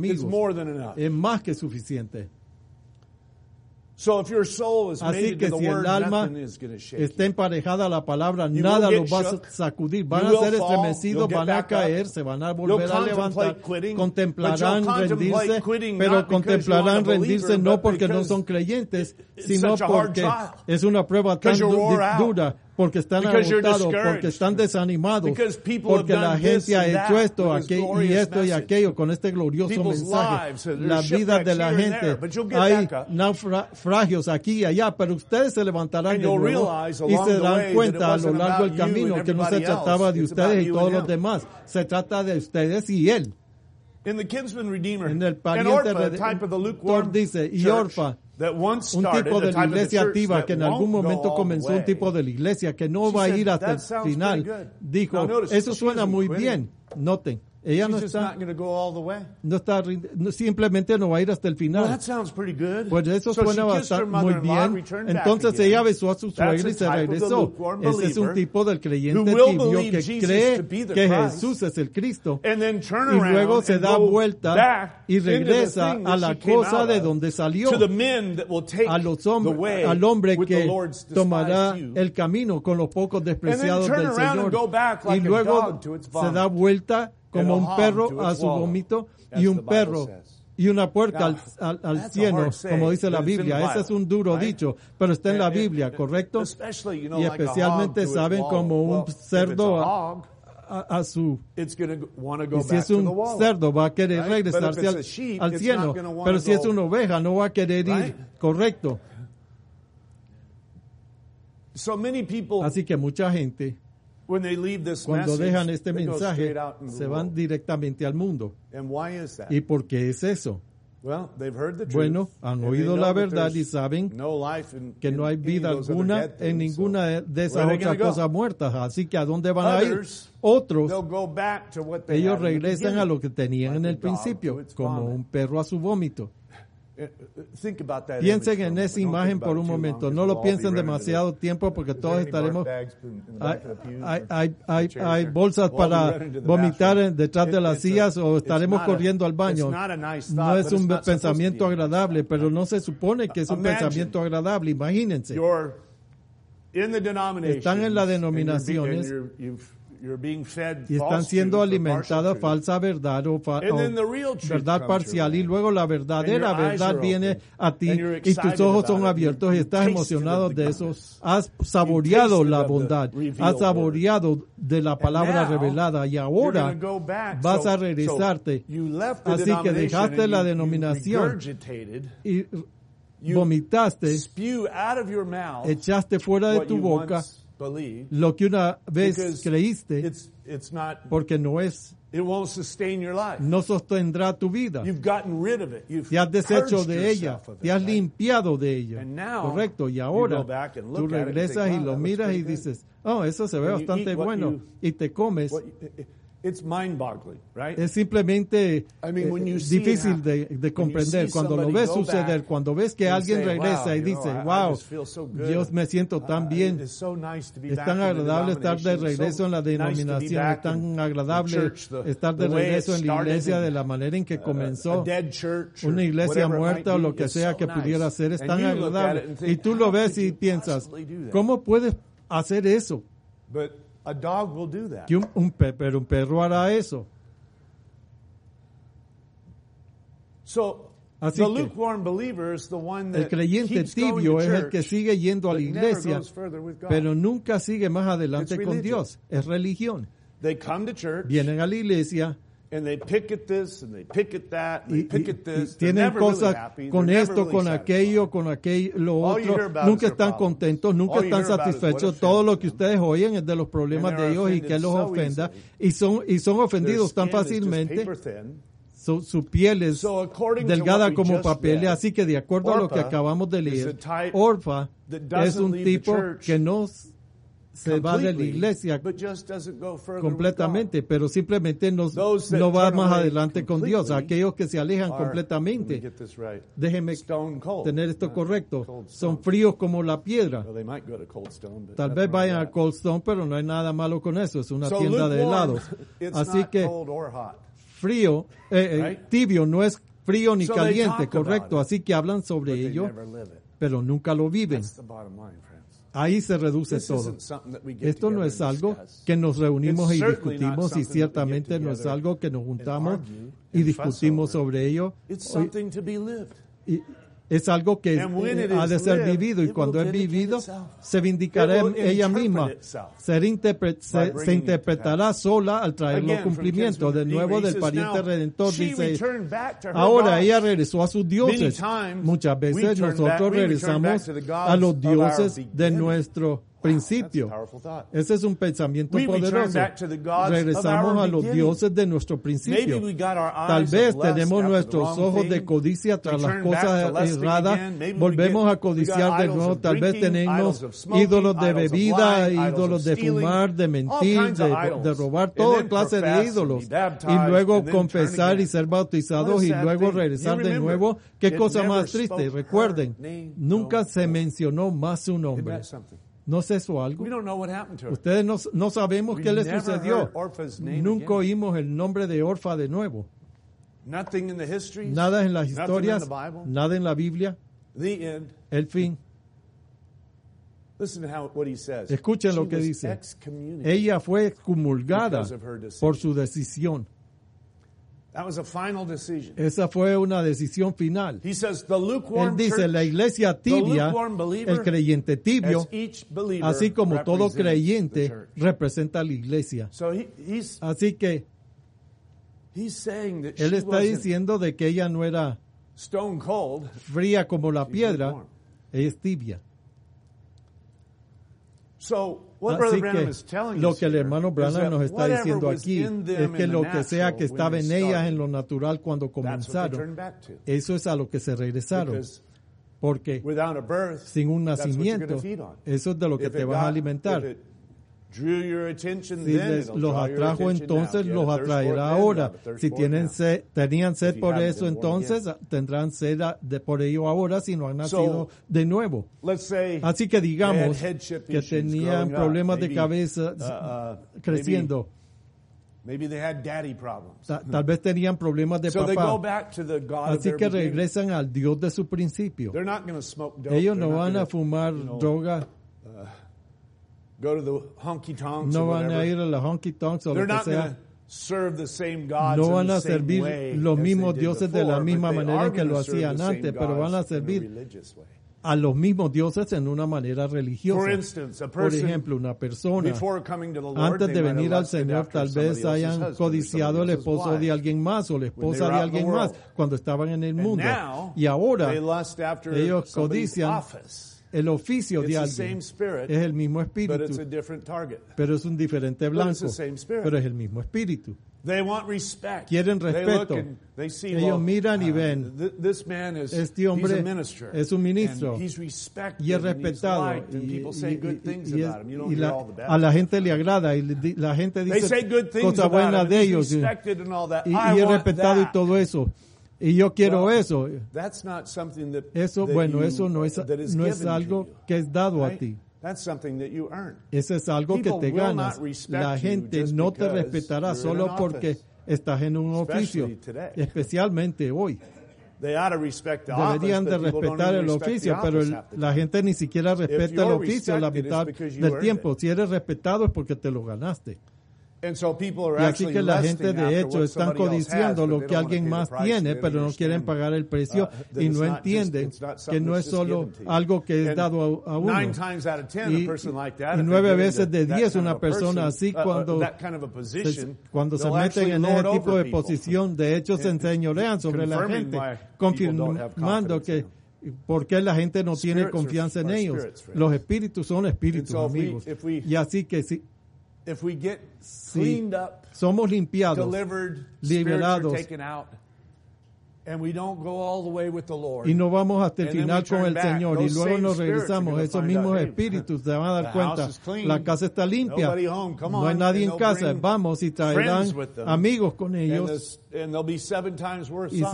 amigos. It's more than enough. Es más que suficiente. Así que si el alma está emparejada a la palabra, nada los va a sacudir. Van a ser estremecidos, van a caer, se van a volver a levantar, contemplarán rendirse, pero contemplarán rendirse no porque no son creyentes, sino porque es una prueba tan dura, porque están agotados, porque están desanimados, porque la gente ha hecho esto, aquello, y esto y aquello con este glorioso mensaje. La vida de la gente, hay naufragios aquí y allá, pero ustedes se levantarán de nuevo y se darán cuenta a lo largo del camino que no se trataba de ustedes y todos los demás, se trata de ustedes y Él. En el pariente redentor dice, y Orfa, un tipo de la iglesia activa que en algún momento comenzó un tipo de la iglesia que no va a ir hasta el final, dijo, eso suena muy bien. Noten, ella no está, simplemente no va a ir hasta el final. Pues eso suena bastante muy bien. Entonces ella besó a su suegra y se regresó. Ese es un tipo del creyente tibio que cree que Jesús es el Cristo. Y luego se da vuelta y regresa a la cosa de donde salió. A los hombres, al hombre que tomará el camino con los pocos despreciados del Señor. Y luego se da vuelta como un perro a su vómito y un perro y una puerca al cieno, como dice la Biblia. Ese es un duro dicho, pero está en la Biblia, ¿correcto? Y especialmente saben como un cerdo a su... Y si es un cerdo, va a querer regresarse al cielo, pero si es una oveja, no va a querer ir, ¿correcto? Así que mucha gente, cuando dejan este mensaje, se van directamente al mundo. ¿Y por qué es eso? Bueno, han oído la verdad y saben que no hay vida alguna en ninguna de esas otras cosas muertas. Así que ¿a dónde van a ir? Otros, ellos regresan a lo que tenían en el principio, como un perro a su vómito. Piensen en esa imagen por un momento. No lo piensen demasiado tiempo porque todos estaremos... Hay bolsas para vomitar detrás de las sillas o estaremos corriendo al baño. No es un pensamiento agradable, pero no se supone que es un pensamiento agradable. Imagínense. Están en las denominaciones y están siendo alimentadas falsa verdad o verdad parcial, y luego la verdadera verdad viene a ti y tus ojos son abiertos y estás emocionado de eso. Has saboreado la bondad, has saboreado de la palabra revelada y ahora vas a regresarte. Así que dejaste la denominación y vomitaste, echaste fuera de tu boca lo que una vez creíste, porque no sostendrá tu vida. Te has deshecho de ella, te has limpiado de ella, correcto, y ahora tú regresas y lo miras y dices, oh, eso se ve bastante bueno, y te comes. Es simplemente difícil de comprender. Cuando lo ves suceder, cuando ves que alguien regresa y dice, wow, yo me siento tan bien. Es tan agradable estar de regreso en la denominación, es tan agradable estar de regreso en la iglesia de la manera en que comenzó. Una iglesia muerta o lo que sea que pudiera ser, es tan agradable. Y tú lo ves y piensas, ¿cómo puedes hacer eso? A dog will do that. Pero un perro hará eso. Así que el creyente tibio es el que sigue yendo a la iglesia, pero nunca sigue más adelante con Dios. Es religión. Vienen a la iglesia y tienen cosas con esto, con aquello, lo otro. Nunca están contentos, nunca están satisfechos. Todo lo que ustedes oyen es de los problemas de ellos y que los ofenda. Y son ofendidos tan fácilmente. Su piel es delgada como papel. Así que de acuerdo a lo que acabamos de leer, Orfa es un tipo que no se va de la iglesia completamente, pero simplemente no va más adelante con Dios. Aquellos que se alejan completamente, déjenme tener esto correcto, son fríos como la piedra. Tal vez vayan a Cold Stone, pero no hay nada malo con eso, es una tienda de helados. Así que frío, tibio no es frío ni caliente, correcto. Así que hablan sobre ello pero nunca lo viven. That's the bottom line, friends. Ahí se reduce This todo. isn't something that we get Esto no together es and algo discuss. que nos reunimos It's y certainly not discutimos, y something that we ciertamente get no es together algo que nos and juntamos argue y and fuss discutimos over. sobre ello. It's something to be lived. Y es algo que And when it ha de is ser lived, vivido, y it cuando will es vindicate vivido, itself. se vindicará It will ella interpret misma. itself Se by bringing it to interpretará pass. sola al traerlo a Again, from cumplimiento. De kinsman nuevo redeemer, del he pariente says, redentor, she dice, returned back to her ahora gods. ella regresó a sus dioses. Many times Muchas we veces turn nosotros back- we return regresamos back to the gods a los of our dioses de beginning. nuestro principio. That's a powerful thought. Ese es un pensamiento We return poderoso. back to the gods Regresamos of our a los beginning. dioses de nuestro principio. Maybe we got our Tal eyes vez of lust tenemos after the nuestros wrong ojos de thing. codicia tras las We turn back to cosas lusting erradas. again. Maybe Volvemos we a got codiciar de idols nuevo. of Tal vez drinking, tenemos idols of smoking, ídolos de idols of bebida, lying, idols ídolos of de stealing, fumar, de all mentir, kinds of idols. de robar, And toda then clase de profess and ídolos. be baptized Y luego and then turn confesar y again. ser bautizados What a y sad luego thing. regresar You de remember, nuevo. Qué it cosa never más triste. spoke Recuerden, her name nunca no se more. mencionó más su Isn't nombre. that something? ¿No es eso algo? We don't know what happened to her. Ustedes no sabemos We qué le never sucedió. heard Orpha's name Nunca again. oímos el nombre de Orfa de nuevo. Nothing in the histories. Nada en las nothing historias, in the Bible. nada en la Biblia. The end. El fin. Listen to what he says. Escuchen lo She que was dice. excommunicated. Ella fue excomulgada Because of her decision. por su decisión. That was a final decision. Esa fue una decisión final. He says the Él lukewarm dice, church, la iglesia tibia, lukewarm believer, el creyente tibio, as each believer así como todo represents the creyente, church. representa a la iglesia. So he's Así que saying that él she está wasn't diciendo de que ella no era stone cold. fría como la She's piedra, lukewarm. ella es tibia. So what Así Brother Branham que is telling lo us que el here hermano is Branham that nos está whatever diciendo was aquí in them es que in lo the que sea natural que when estaba they en ellas started, en lo natural cuando that's what they comenzaron, turned back to. eso es a lo que se regresaron. Because Porque without a birth, sin un that's what you're nacimiento, gonna feed on. eso es de lo que If te it vas a got- alimentar. if it drew your attention, Si then les, it'll los draw your atrajo attention entonces, now. If you los have a thirst for it atraerá then, you ahora. have a thirst Si for it tienen now. sed, tenían sed If you por haven't eso been born entonces, again. tendrán sed por ello ahora si no han nacido de nuevo. Let's say Así que digamos they had headship que issues tenían growing up. problemas de Maybe, cabeza creciendo. Maybe they had daddy problems. Tal vez tenían problemas de So they go papá. back to the God of Así their que beginning. regresan al Dios de su principio. They're not going to smoke dope. Ellos They're no not van gonna, a fumar droga, go to the honky tonks no or van a whatever. ir a las honky tonks o They're lo not que going sea. to serve the same gods No in van the a same servir way los as mismos they did dioses de la before, misma but they manera are en que lo gonna serve hacían the same antes, pero van a gods in a servir religious way. a los mismos dioses en una manera religiosa. For instance, a Por person ejemplo, una persona, before coming to the Lord, antes they de might have venir al lusted Señor, after tal somebody vez else's hayan husband or codiciado el somebody esposo else's de wife. alguien más o la esposa they were de out in the alguien más world. cuando estaban en el And mundo. now, Y ahora they lust after ellos somebody's codician office. el oficio It's de the alguien. same spirit, Es el mismo but it's a espíritu, different target. pero es un diferente But it's blanco, the same spirit. pero es el mismo espíritu. They want respect. Quieren They respeto. look and they see, Ellos miran y ven, this man is este hombre he's a minister, es un ministro, and he's respected, y es and he's respetado liked, and people say good things y about him. You don't y hear la- all the bad a la stuff. gente le agrada y la gente They say dice good things cosas about buenas him, de and he's ellos respected and all that. y I es want respetado y that. todo eso y yo quiero Well, eso. That's not something that Eso, that bueno, you- eso no es that is no es given to algo you, que es dado a right? ti. That's something that you earn. Eso es algo que People te will ganas. not respect La you gente just no te because respetará you're in solo an porque office. estás en un oficio, Especially today. especialmente hoy. They ought to respect the Deberían office, de but people don't respetar even el respect the oficio, pero office half the la time. gente ni siquiera respeta el you're oficio la respected, mitad it's because you del earned tiempo. it. Si eres respetado es porque te lo ganaste. And so people are Y así actually que la lusting gente de after hecho what están somebody else has, codiciando but lo they que don't wanna alguien pay the más price, tiene, and they pero no quieren understand, pagar el precio that y it's no not entienden it's not que something no that's es just solo given to you. algo que es And dado a uno. 9 times out of 10, Y, a person like that, y if 9 they get veces into de that 10 kind una of a persona person, así cuando that kind of a position, cuando se they'll meten actually en lord ese tipo over de people. posición, de hecho se enseñorean sobre la confirming gente, why people don't have confirmando confidence in que por qué la gente no tiene Spirits confianza en are ellos. spirits, friends. Los espíritus son espíritus, And so amigos. if we- Y así que si If we get si cleaned up, somos limpiados, delivered, liberados, spirits are taken out, and we don't go all the way with the Lord, y no vamos hasta el And then final we turn con el back. Señor y Those luego same nos spirits regresamos, are gonna esos find mismos out, hey, espíritus se van a dar the cuenta, house is clean. la casa está limpia, Nobody home. Come no hay on. nadie And en they'll casa, bring vamos y traerán friends with them. amigos con and, ellos and they'll be 7 times worse y off.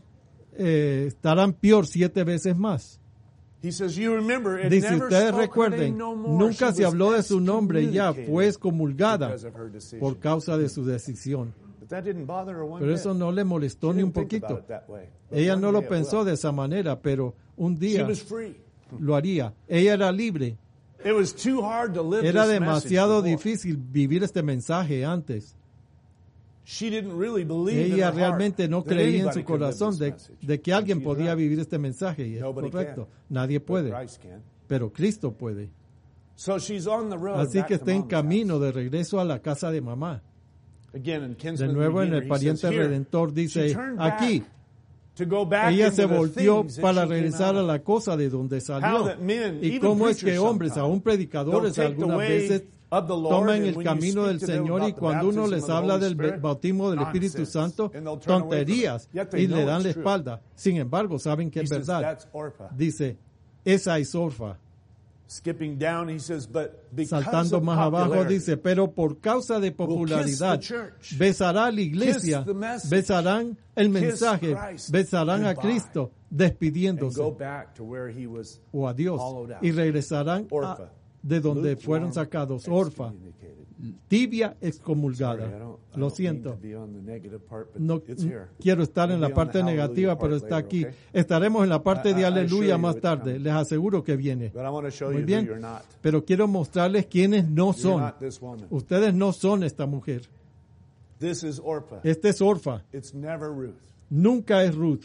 estarán peor 7 veces más. He says, you remember, it Dice, never ustedes spoke her recuerden, name no more. nunca She se was habló de su nombre y ya excommunicated fue excomulgada because of her decision. por causa de su decisión. But that didn't bother her one Pero bit. eso no le molestó She ni un didn't think about poquito. it that way. But Ella one no lo day it pensó will. de esa manera, pero un She día was free. lo haría. Ella era libre. It was too hard to live Era this demasiado message before. difícil vivir este mensaje antes. She didn't really believe in Ella her realmente heart no that creía en anybody su could live corazón this de message. que alguien She's podía right. vivir este mensaje. Y es Nobody correcto. can. Nadie But puede. Christ can. Pero Cristo puede. So she's on the road Así back que to está en Mom's camino house. de regreso a la casa de mamá. Again, in De Kinsman nuevo en Redeemer, el he pariente says, "Here, redentor she dice, turned back aquí, to go back ella into se the volteó things that para she came regresar out a of." la cosa de donde How salió. that men, Y even cómo es que preachers hombres, sometimes, aún predicadores, they'll take the algunas way veces of the Lord, toman and el when you camino speak del to them Señor y about the cuando uno baptism les of the habla Holy del Spirit, bautismo del Espíritu nonsense, Santo, and they'll turn away from it. tonterías, Yet they y le know dan la it's true. espalda. Sin embargo, saben que He es says, verdad. "That's Orpah." Dice, esa es Orfa. Skipping down, he says, "But because Saltando of más abajo popularity, dice, pero por causa de popularidad, kiss the church, besará la iglesia, kiss the message, besarán el mensaje, Christ besarán a goodbye, Cristo, and despidiéndose go back to where he was o a Dios, hollowed out." y regresarán Orpha, de donde lukewarm, fueron sacados. Orfa, excommunicated. tibia Sorry, excomulgada. I Lo don't siento. mean to be on the negative part, but No it's here. quiero estar en We'll la be on parte the hallelujah negativa, pero part está later, aquí. okay? Estaremos en la parte de I assure aleluya you más it's tarde. coming. Les aseguro que viene. But I want to show Muy you who bien, you're not. pero quiero mostrarles quiénes no You're son. not this woman. Ustedes no son esta mujer. This is Orpah. Este es Orfa. It's never Ruth. Nunca es Ruth.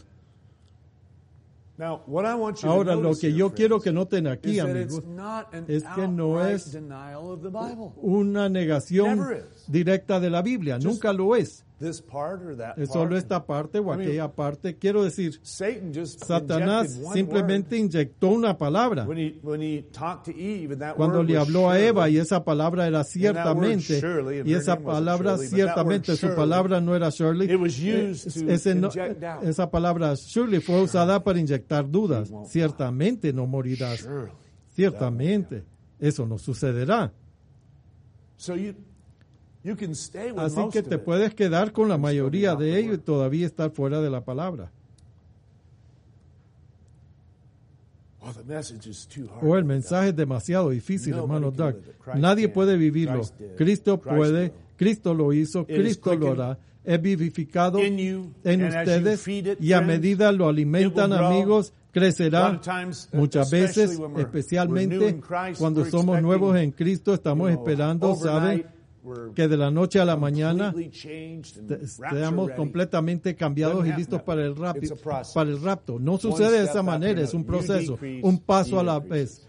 Now, what I want you Ahora, to lo notice que here, yo quiero friends, que noten aquí, is that amigos, it's not an es que no outright es denial of the Bible. una negación Never is. directa de la Biblia. Nunca lo es. This part or that Es part. solo esta parte o I mean, aquella parte. Quiero decir, Satan just Satanás injected one simplemente word. inyectó una palabra. When he talked to Eve, and that Cuando word le was habló a Eva surely. y esa palabra era ciertamente, surely, and y her esa name wasn't palabra Shirley, but that ciertamente, word su surely, palabra no era Shirley. It was used to inject doubt. Esa palabra Shirley fue usada para inyectar dudas. You won't Ciertamente no morirás. Surely. Ciertamente. Eso no sucederá. So you can stay with Así most que of te it. puedes quedar con la mayoría de ello y word. todavía estar fuera de la palabra. Well, the message is too hard. O el mensaje es demasiado difícil, Nobody hermano can Doug. live it. Christ Nadie can. puede vivirlo. Christ did. Cristo Christ puede, will. Cristo lo hizo, It is Cristo lo quickened hará. Es vivificado in you, en and as ustedes you feed it, y a friends, medida lo alimentan, it will grow. amigos, A crecerá. lot of times, Muchas especially veces, when we're new especialmente in Christ, cuando we're somos expecting, nuevos en Cristo, estamos esperando, ¿saben? Que de la noche a la mañana seamos completamente cambiados y listos para el rapto. No sucede de esa manera, es un proceso, un paso a la vez.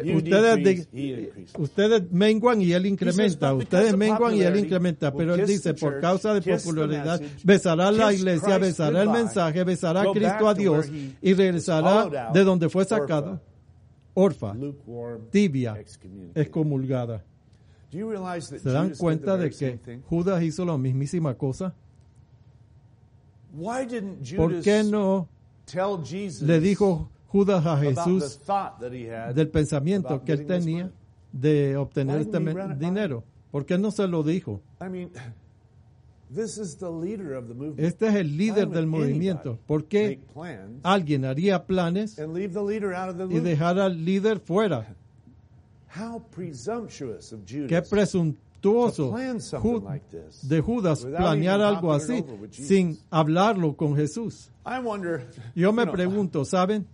Ustedes menguan y Él incrementa, ustedes menguan y Él incrementa, pero Él dice, por causa de popularidad, besará la iglesia, besará el mensaje, besará a Cristo a Dios y regresará de donde fue sacado. Orfa, tibia, excomulgada. ¿Se dan cuenta de que Judas hizo la mismísima cosa? ¿Por qué no le dijo Judas a Jesús del pensamiento que él tenía de obtener este dinero? ¿Por qué no se lo dijo? Este es el líder del movimiento. ¿Por qué alguien haría planes y dejar al líder fuera? Qué presuntuoso de Judas planear algo así sin hablarlo con Jesús. Yo me pregunto, ¿saben?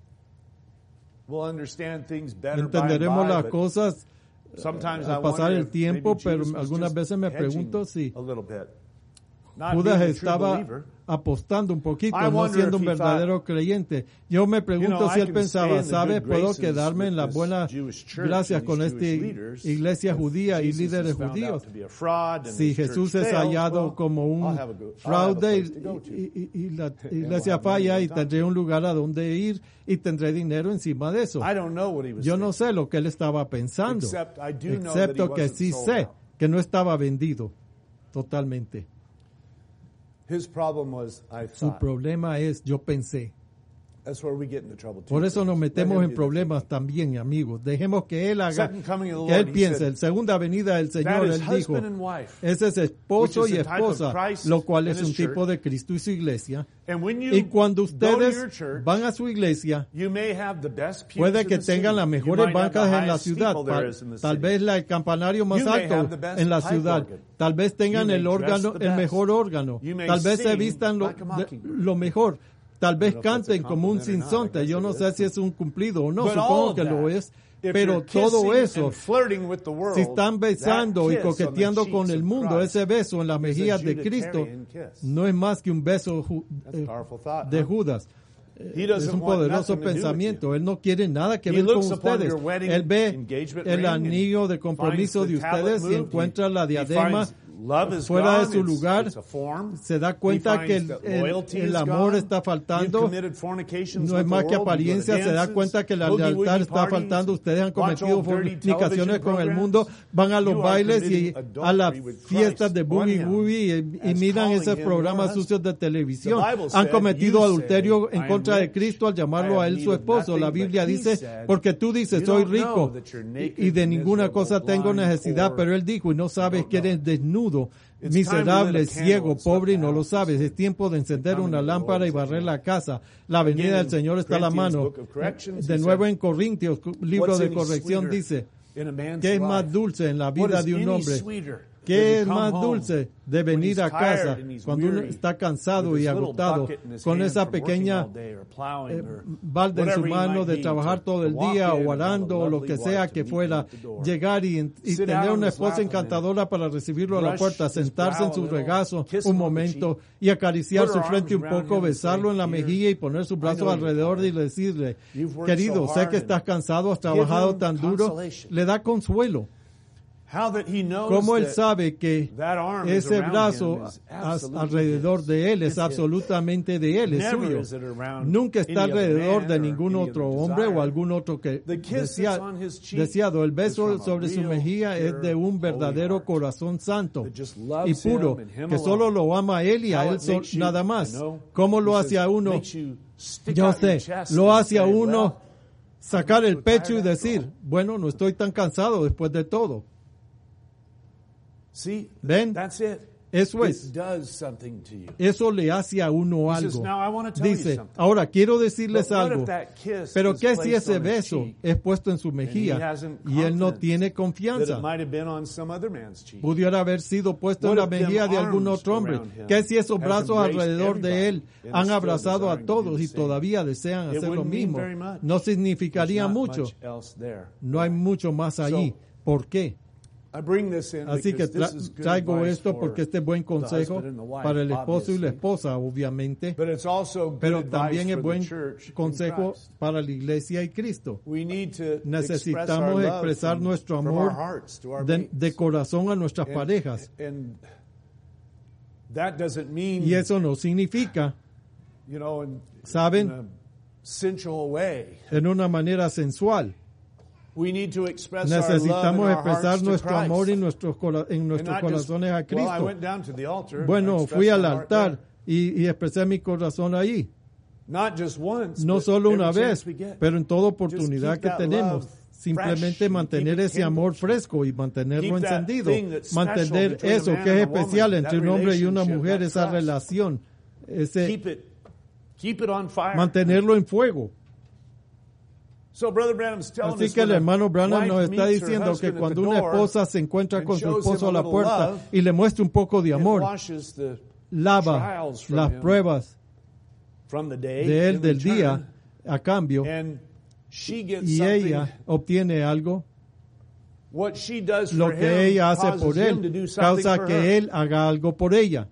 Entenderemos las cosas al pasar el tiempo, pero algunas veces me pregunto si Judas estaba apostando un poquito, no siendo un verdadero creyente. Yo me pregunto si él pensaba, ¿sabes? Puedo quedarme en las buenas gracias con esta iglesia judía y líderes judíos. Si Jesús es hallado como un fraude y la iglesia falla, y tendré un lugar a donde ir y tendré dinero encima de eso. Yo no sé lo que él estaba pensando, excepto que sí sé que no estaba vendido totalmente. Su problema es, yo pensé. Por eso nos metemos en problemas también, amigos. Dejemos que Él haga, que Él piense. La segunda venida del Señor, Él dijo, ese es esposo y esposa, lo cual es un tipo de Cristo y su iglesia. Y cuando ustedes van a su iglesia, puede que tengan las mejores bancas en la ciudad, tal vez el campanario más alto en la ciudad, tal vez tengan el mejor órgano, tal vez se vistan lo mejor. Tal vez canten como un sinsonte. Yo no sé si es un cumplido o no, supongo que lo es. Pero todo eso, si están besando y coqueteando con el mundo, ese beso en las mejillas de Cristo no es más que un beso de Judas. Es un poderoso pensamiento. Él no quiere nada que ver con ustedes. Él ve el anillo de compromiso de ustedes y encuentra la diadema fuera de su lugar, se da cuenta que el amor está faltando, no es más que apariencia, se da cuenta que la lealtad está faltando, ustedes han cometido fornicaciones con el mundo, van a los bailes y a las fiestas de Boogie Woogie y miran esos programas sucios de televisión, han cometido adulterio en contra de Cristo al llamarlo a él su esposo. La Biblia dice, porque tú dices, soy rico y de ninguna cosa tengo necesidad, pero él dijo, y no sabes que eres desnudo, miserable, ciego, pobre y no lo sabes. Es tiempo de encender una lámpara y barrer la casa. La venida del Señor está a la mano. De nuevo en Corintios, libro de corrección, dice, ¿qué es más dulce en la vida de un hombre? ¿Qué es más dulce de venir a casa cuando uno está cansado y agotado con esa pequeña balde en su mano de trabajar todo el día o arando o lo que sea que fuera, llegar y tener una esposa encantadora para recibirlo a la puerta, sentarse en su regazo un momento y acariciar su frente un poco, besarlo en la mejilla y poner sus brazos alrededor y decirle, querido, sé que estás cansado, has trabajado tan duro, le da consuelo. ¿Cómo él sabe que ese brazo alrededor de él es absolutamente de él, es suyo? Nunca está alrededor de ningún otro hombre o algún otro que deseado. El beso sobre su mejilla es de un verdadero corazón santo y puro, que solo lo ama a él y a él nada más. ¿Cómo lo hace a uno? Yo sé, lo hace a uno sacar el pecho y decir, bueno, no estoy tan cansado después de todo. ¿Ven? Eso es. Eso le hace a uno algo. Dice, ahora quiero decirles algo, pero ¿qué si ese beso es puesto en su mejilla y él no tiene confianza? Pudiera haber sido puesto en la mejilla de algún otro hombre. ¿Qué si esos brazos alrededor de él han abrazado a todos y todavía desean hacer lo mismo? No significaría mucho. No hay mucho más allí. ¿Por qué? Así que traigo esto porque este es buen consejo para el esposo y la esposa, obviamente, pero también es buen consejo para la iglesia y Cristo. Necesitamos expresar nuestro amor de corazón a nuestras parejas. Y eso no significa, ¿saben?, en una manera sensual. Necesitamos expresar nuestro amor en nuestros corazones a Cristo. Bueno, fui al altar y expresé mi corazón ahí. No solo una vez, pero en toda oportunidad que tenemos. Simplemente mantener ese amor fresco y mantenerlo encendido. Mantener eso que es especial entre un hombre y una mujer, esa relación. Mantenerlo en fuego. Así que el hermano Branham nos está diciendo que cuando una esposa se encuentra con su esposo a la puerta y le muestra un poco de amor, lava las pruebas de él del día a cambio, y ella obtiene algo. Lo que ella hace por él causa que él haga algo por ella.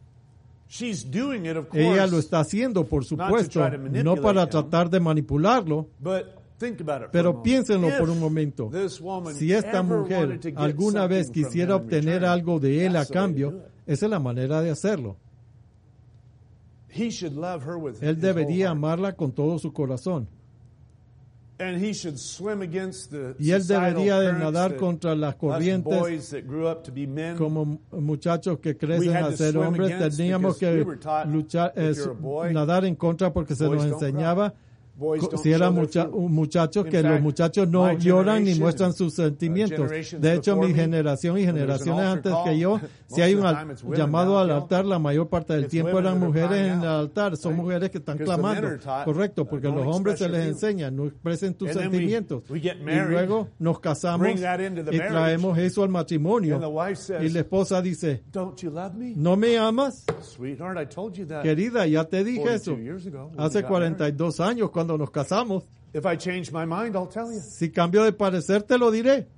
Ella lo está haciendo, por supuesto, no para tratar de manipularlo. Pero piénsenlo por un momento. Si esta mujer alguna vez quisiera obtener algo de él a cambio, esa es la manera de hacerlo. Él debería amarla con todo su corazón. Y él debería de nadar contra las corrientes como muchachos que crecen a ser hombres. Teníamos que nadar en contra porque se nos enseñaba si eran muchachos, que los muchachos no lloran ni muestran sus sentimientos. De hecho, mi generación y generaciones antes que yo, si hay un llamado al altar, la mayor parte del tiempo eran mujeres en el altar. Son mujeres que están clamando. Correcto, porque a los hombres se les enseña, no expresen tus sentimientos. Y luego nos casamos y traemos eso al matrimonio. Y la esposa dice, ¿no me amas? Querida, ya te dije eso. Hace 42 años cuando nos casamos. Si cambio de parecer, te lo diré.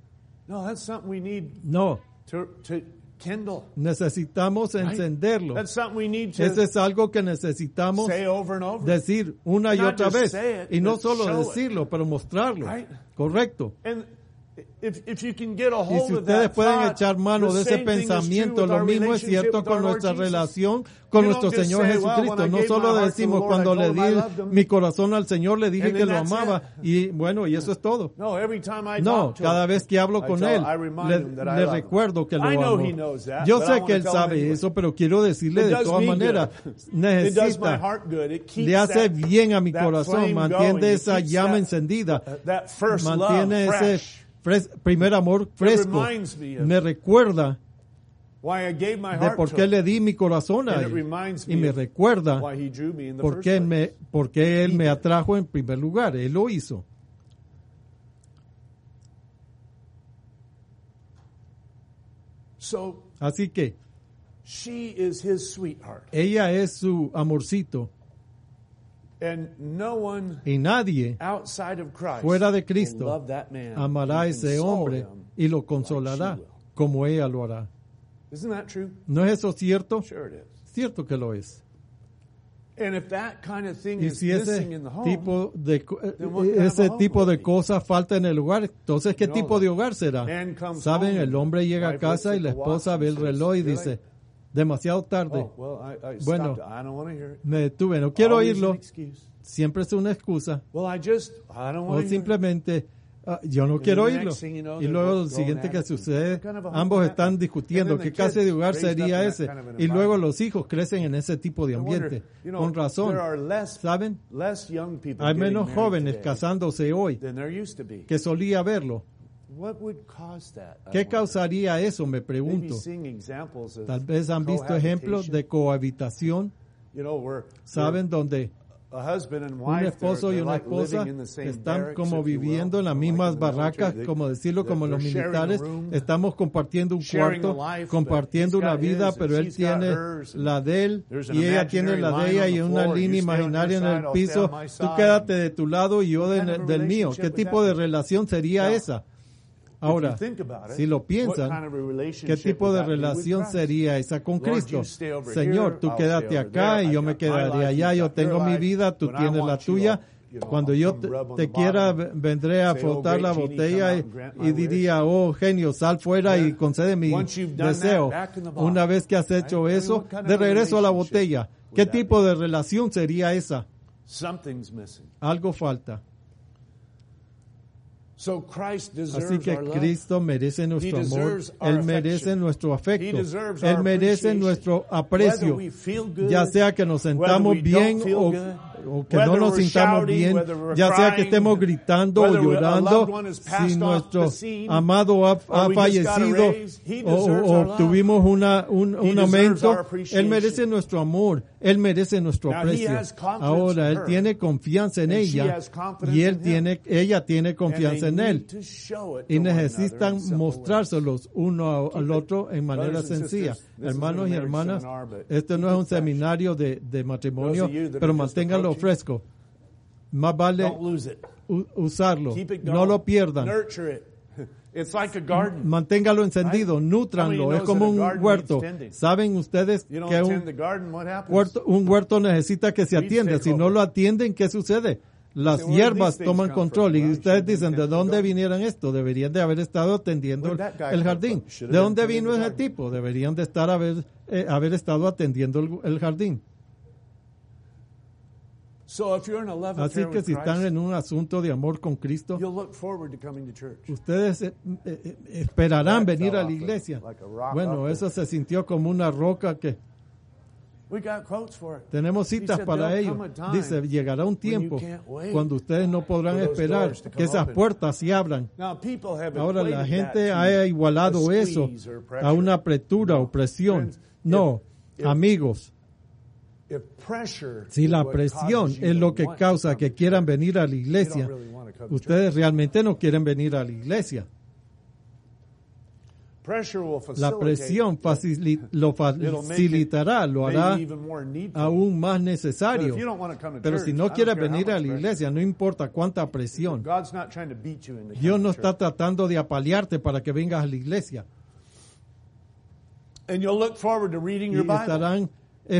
No. Necesitamos encenderlo. Eso es algo que necesitamos decir una y otra vez. Y no solo decirlo, pero mostrarlo. Correcto. Y si ustedes pueden echar mano de ese pensamiento, lo mismo es cierto con nuestra relación con nuestro Señor Jesucristo. No solo decimos cuando le di mi corazón al Señor, le dije que lo amaba y bueno, y eso es todo. No, cada vez que hablo con Él, le recuerdo que lo amo. Yo sé que Él sabe eso, pero quiero decirle de todas maneras, necesita, le hace bien a mi corazón, mantiene esa llama encendida, mantiene ese primer amor fresco, me recuerda de por qué le di mi corazón a Él y me recuerda por qué Él me atrajo en primer lugar. Él lo hizo. Así que ella es su amorcito. Y nadie fuera de Cristo amará a ese hombre y lo consolará como ella lo hará. ¿No es eso cierto? Cierto que lo es. Y si ese tipo de cosas falta en el lugar, entonces ¿qué tipo de hogar será? Saben, el hombre llega a casa y la esposa ve el reloj y dice, demasiado tarde. Bueno, me detuve, no quiero oírlo. Siempre es una excusa. O simplemente, yo no quiero oírlo. Y luego lo siguiente que sucede, ambos están discutiendo qué clase de hogar sería ese. Y luego los hijos crecen en ese tipo de ambiente. Con razón, ¿saben? Hay menos jóvenes casándose hoy que solía haberlo. ¿Qué causaría eso? Me pregunto. Tal vez han visto ejemplos de cohabitación, ¿saben? Donde un esposo y una esposa están como viviendo en las mismas barracas, como decirlo, como los militares. Estamos compartiendo un cuarto, compartiendo una vida, pero él tiene la de él y ella tiene la de ella y una línea imaginaria en el piso. Tú quédate de tu lado y yo del mío. ¿Qué tipo de relación sería esa? Ahora, si lo piensan, ¿qué tipo de relación sería esa con Cristo? Señor, tú quédate acá y yo me quedaré allá. Yo tengo mi vida, tú tienes la tuya. Cuando yo te quiera, vendré a frotar la botella y diría, oh genio, sal fuera y concede mi deseo. Una vez que has hecho eso, de regreso a la botella. ¿Qué tipo de relación sería esa? Algo falta. Así que Cristo merece nuestro amor, Él merece nuestro afecto, Él merece nuestro aprecio, ya sea que nos sentamos bien o que no nos sintamos bien, ya sea que estemos gritando o llorando, si nuestro amado ha fallecido o tuvimos un aumento, Él merece nuestro amor, Él merece nuestro aprecio. Ahora, Él tiene confianza en ella y ella tiene confianza en Él. Y necesitan mostrárselos uno al otro en manera sencilla. Hermanos y hermanas, este no es un seminario de matrimonio, pero manténganlo fresco. Más vale usarlo. No lo pierdan. Manténgalo encendido, nútranlo. Es como un huerto. ¿Saben ustedes que un huerto necesita que se atienda? Si no lo atienden, ¿qué sucede? Las hierbas toman control y ustedes dicen, ¿de dónde vinieron esto? Deberían de haber estado atendiendo el jardín. ¿De dónde vino ese tipo? Deberían de haber estado atendiendo el jardín. Así que si están en un asunto de amor con Cristo, ustedes esperarán venir a la iglesia. Bueno, eso se sintió como una roca que Tenemos citas para ello. Dice, llegará un tiempo cuando ustedes no podrán esperar que esas puertas se abran. Ahora la gente ha igualado eso a una apretura o presión. No, amigos. Si la presión es lo que causa que quieran venir a la iglesia, ustedes realmente no quieren venir a la iglesia. La presión lo facilitará, lo hará aún más necesario. Pero si no quieres venir a la iglesia, no importa cuánta presión. Dios no está tratando de apalearte para que vengas a la iglesia. Y estarán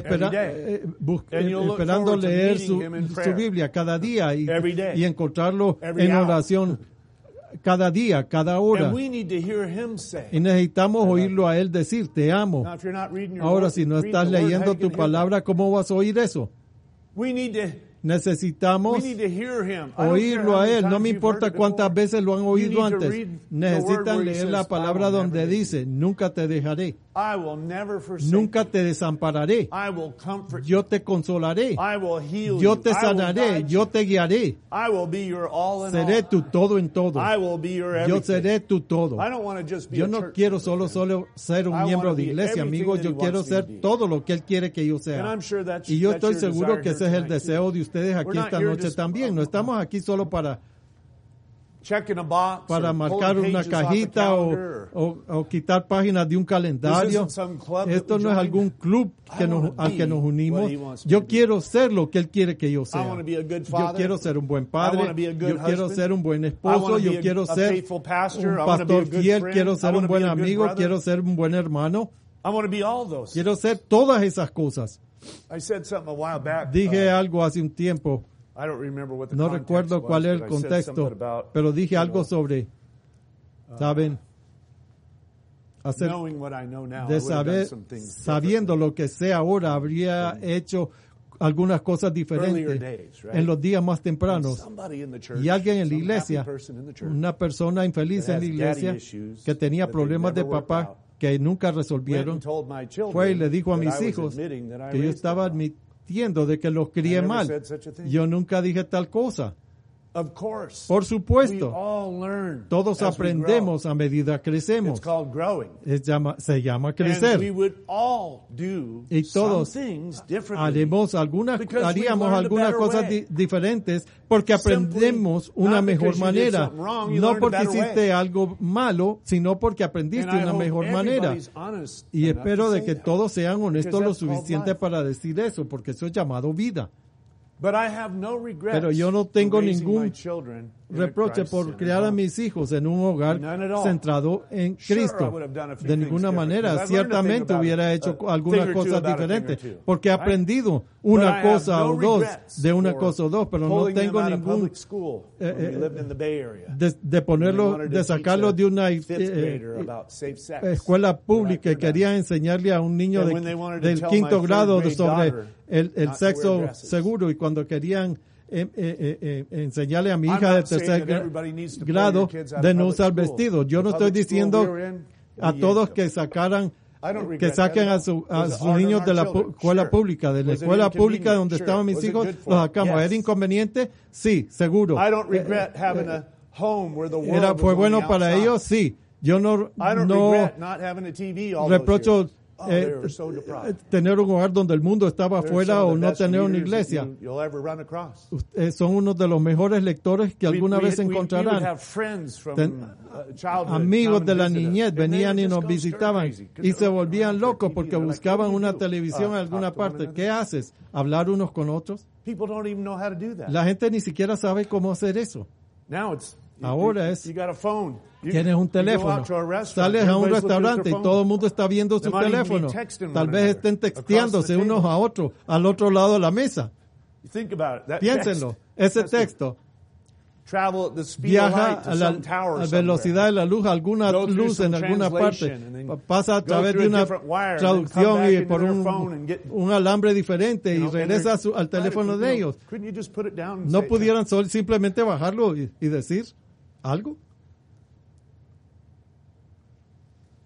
esperando leer su Biblia cada día y encontrarlo en oración cada día, cada hora. Y necesitamos oírlo a Él decir, te amo. Ahora, si no estás leyendo tu palabra, ¿cómo vas a oír eso? Necesitamos oírlo a Él. No me importa cuántas veces lo han oído antes. Necesitan leer la palabra donde dice, nunca te dejaré. Nunca te desampararé. Yo te consolaré. Yo te sanaré. Yo te guiaré. Seré tu todo en todo. Yo seré tu todo. Yo no quiero solo ser un miembro de iglesia, amigos. Yo quiero ser todo lo que Él quiere que yo sea. Y yo estoy seguro que ese es el deseo de ustedes aquí esta noche también. No estamos aquí solo para marcar una cajita o quitar páginas de un calendario. Esto no es algún club al que nos unimos. Yo quiero ser lo que Él quiere que yo sea. Yo quiero ser un buen padre, yo quiero ser un buen esposo, yo quiero ser un pastor fiel, quiero ser un buen amigo, quiero ser un buen hermano. Quiero ser todas esas cosas. Dije algo hace un tiempo. No recuerdo cuál es el contexto, pero dije algo sobre, ¿saben? Sabiendo lo que sé ahora, habría hecho algunas cosas diferentes en los días más tempranos. Y alguien en la iglesia, una persona infeliz en la iglesia, que tenía problemas de papá que nunca resolvieron, fue y le dijo a mis hijos que yo estaba admitiendo de que los crié mal. Yo nunca dije tal cosa. Por supuesto, todos aprendemos a medida que crecemos. Se llama crecer. Y todos haríamos algunas cosas diferentes porque aprendemos una mejor manera. No porque hiciste algo malo, sino porque aprendiste una mejor manera. Y espero de que todos sean honestos lo suficiente para decir eso, porque eso es llamado vida. Pero yo no tengo ningún reproche por criar a mis hijos en un hogar centrado en Cristo. De ninguna manera. Ciertamente hubiera hecho algunas cosas diferentes, porque he aprendido una cosa o dos, pero no tengo ningún de sacarlo de una escuela pública y quería enseñarle a un niño del quinto grado sobre el sexo seguro, y cuando querían enseñarle a mi hija de tercer grado de no usar vestido. Yo no estoy diciendo a todos que saquen a sus niños de la escuela pública. De la escuela pública donde estaban mis hijos, los sacamos. ¿Era inconveniente? Sí, seguro. ¿Fue bueno para ellos? Sí. Yo no reprocho tener un hogar donde el mundo estaba afuera o no tener una iglesia. Son uno de los mejores lectores que alguna vez encontrarán. Amigos de la niñez venían y nos visitaban y se volvían locos porque buscaban una televisión en alguna parte. ¿Qué haces? ¿Hablar unos con otros? La gente ni siquiera sabe cómo hacer eso. Ahora tienes un teléfono, sales a un restaurante y todo el mundo está viendo su teléfono. Tal vez estén texteándose unos a otros al otro lado de la mesa. Piénsenlo, ese texto viaja a la velocidad de la luz, alguna luz en alguna parte, pasa a través de una traducción y por un alambre diferente y regresa al teléfono de ellos. ¿No pudieran simplemente bajarlo y decir algo?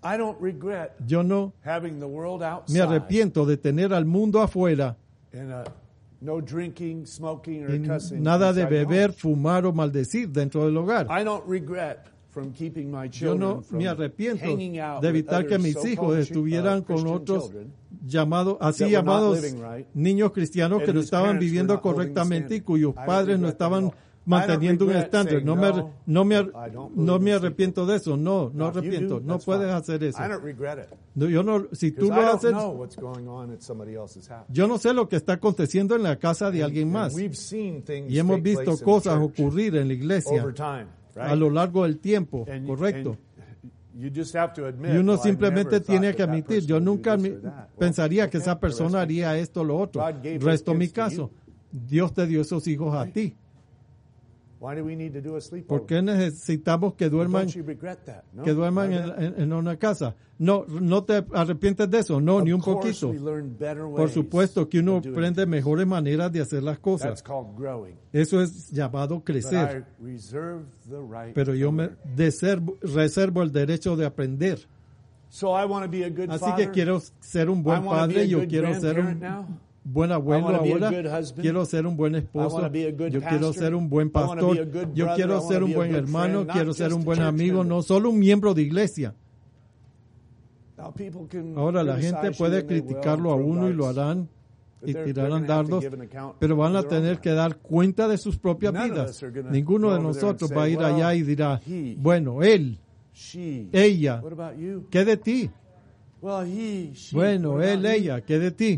I don't regret Yo no having the world outside me arrepiento de tener al mundo afuera. and no drinking, smoking, or Y cussing. nada de inside the beber, home. fumar o maldecir dentro del hogar. I don't regret from keeping my Yo children no from me arrepiento hanging out de with evitar que other mis hijos so-called estuvieran con Christian otros children llamados, así that were not llamados living right, niños cristianos and que no whose estaban parents were viviendo not holding the correctamente y standard. cuyos I don't padres no regret that estaban at all. manteniendo I un don't estándar. regret No saying, no me believe arrepiento de eso. No Now, if you arrepiento. do, No that's puedes fine. hacer eso. I don't regret it. No, yo no, si tú Because lo I don't haces, know what's going on at somebody else's house. yo no sé lo que está aconteciendo en la casa de alguien And más. we've seen things Y hemos take visto place in cosas the church ocurrir en la iglesia over time, right? a lo largo del tiempo, And- correcto. and you just have to admit, Y uno well, I simplemente never tiene thought que that that admitir, person yo would do nunca this or that. Well, pensaría que okay, esa persona the rest haría esto o lo otro. God gave Resto those mi kids to caso. you. Dios te dio esos hijos a ti. Why do we need to do a sleepover? ¿Por qué necesitamos que duerman, Don't you regret that? No, que duerman not that. en una casa? No, no te arrepientes de eso, no, ni un Of course, poquito. we learn better Por ways supuesto que uno of doing aprende things. mejores maneras de hacer las That's cosas. called growing. Eso es llamado But crecer. I reserve the right Pero yo to me learn. reservo el derecho de aprender. So I want to be a good Así father. que quiero ser un buen I wanna be padre, a yo good quiero ser un grandparent now. buen abuelo I wanna be a ahora, good husband. quiero ser un buen I esposo, wanna be a good yo quiero pastor. ser un buen I wanna pastor, be a good yo brother. quiero I ser wanna un be a buen good hermano, friend, not quiero ser just un a buen church amigo, member. no solo un miembro de iglesia. Now, people can Ahora la criticize gente you puede and they will, criticarlo a throw uno y lo darts. harán But y they're tirarán gonna have to dardos, give an account pero van a of their own tener que dar cuenta de sus propias None of vidas. us are gonna Ninguno go de over there and nosotros say, va a ir well, allá y dirá, he, bueno, él, she, ella, what about you? ¿qué de ti? Well, he, she, Bueno, what él, about you? ella, ¿qué de ti?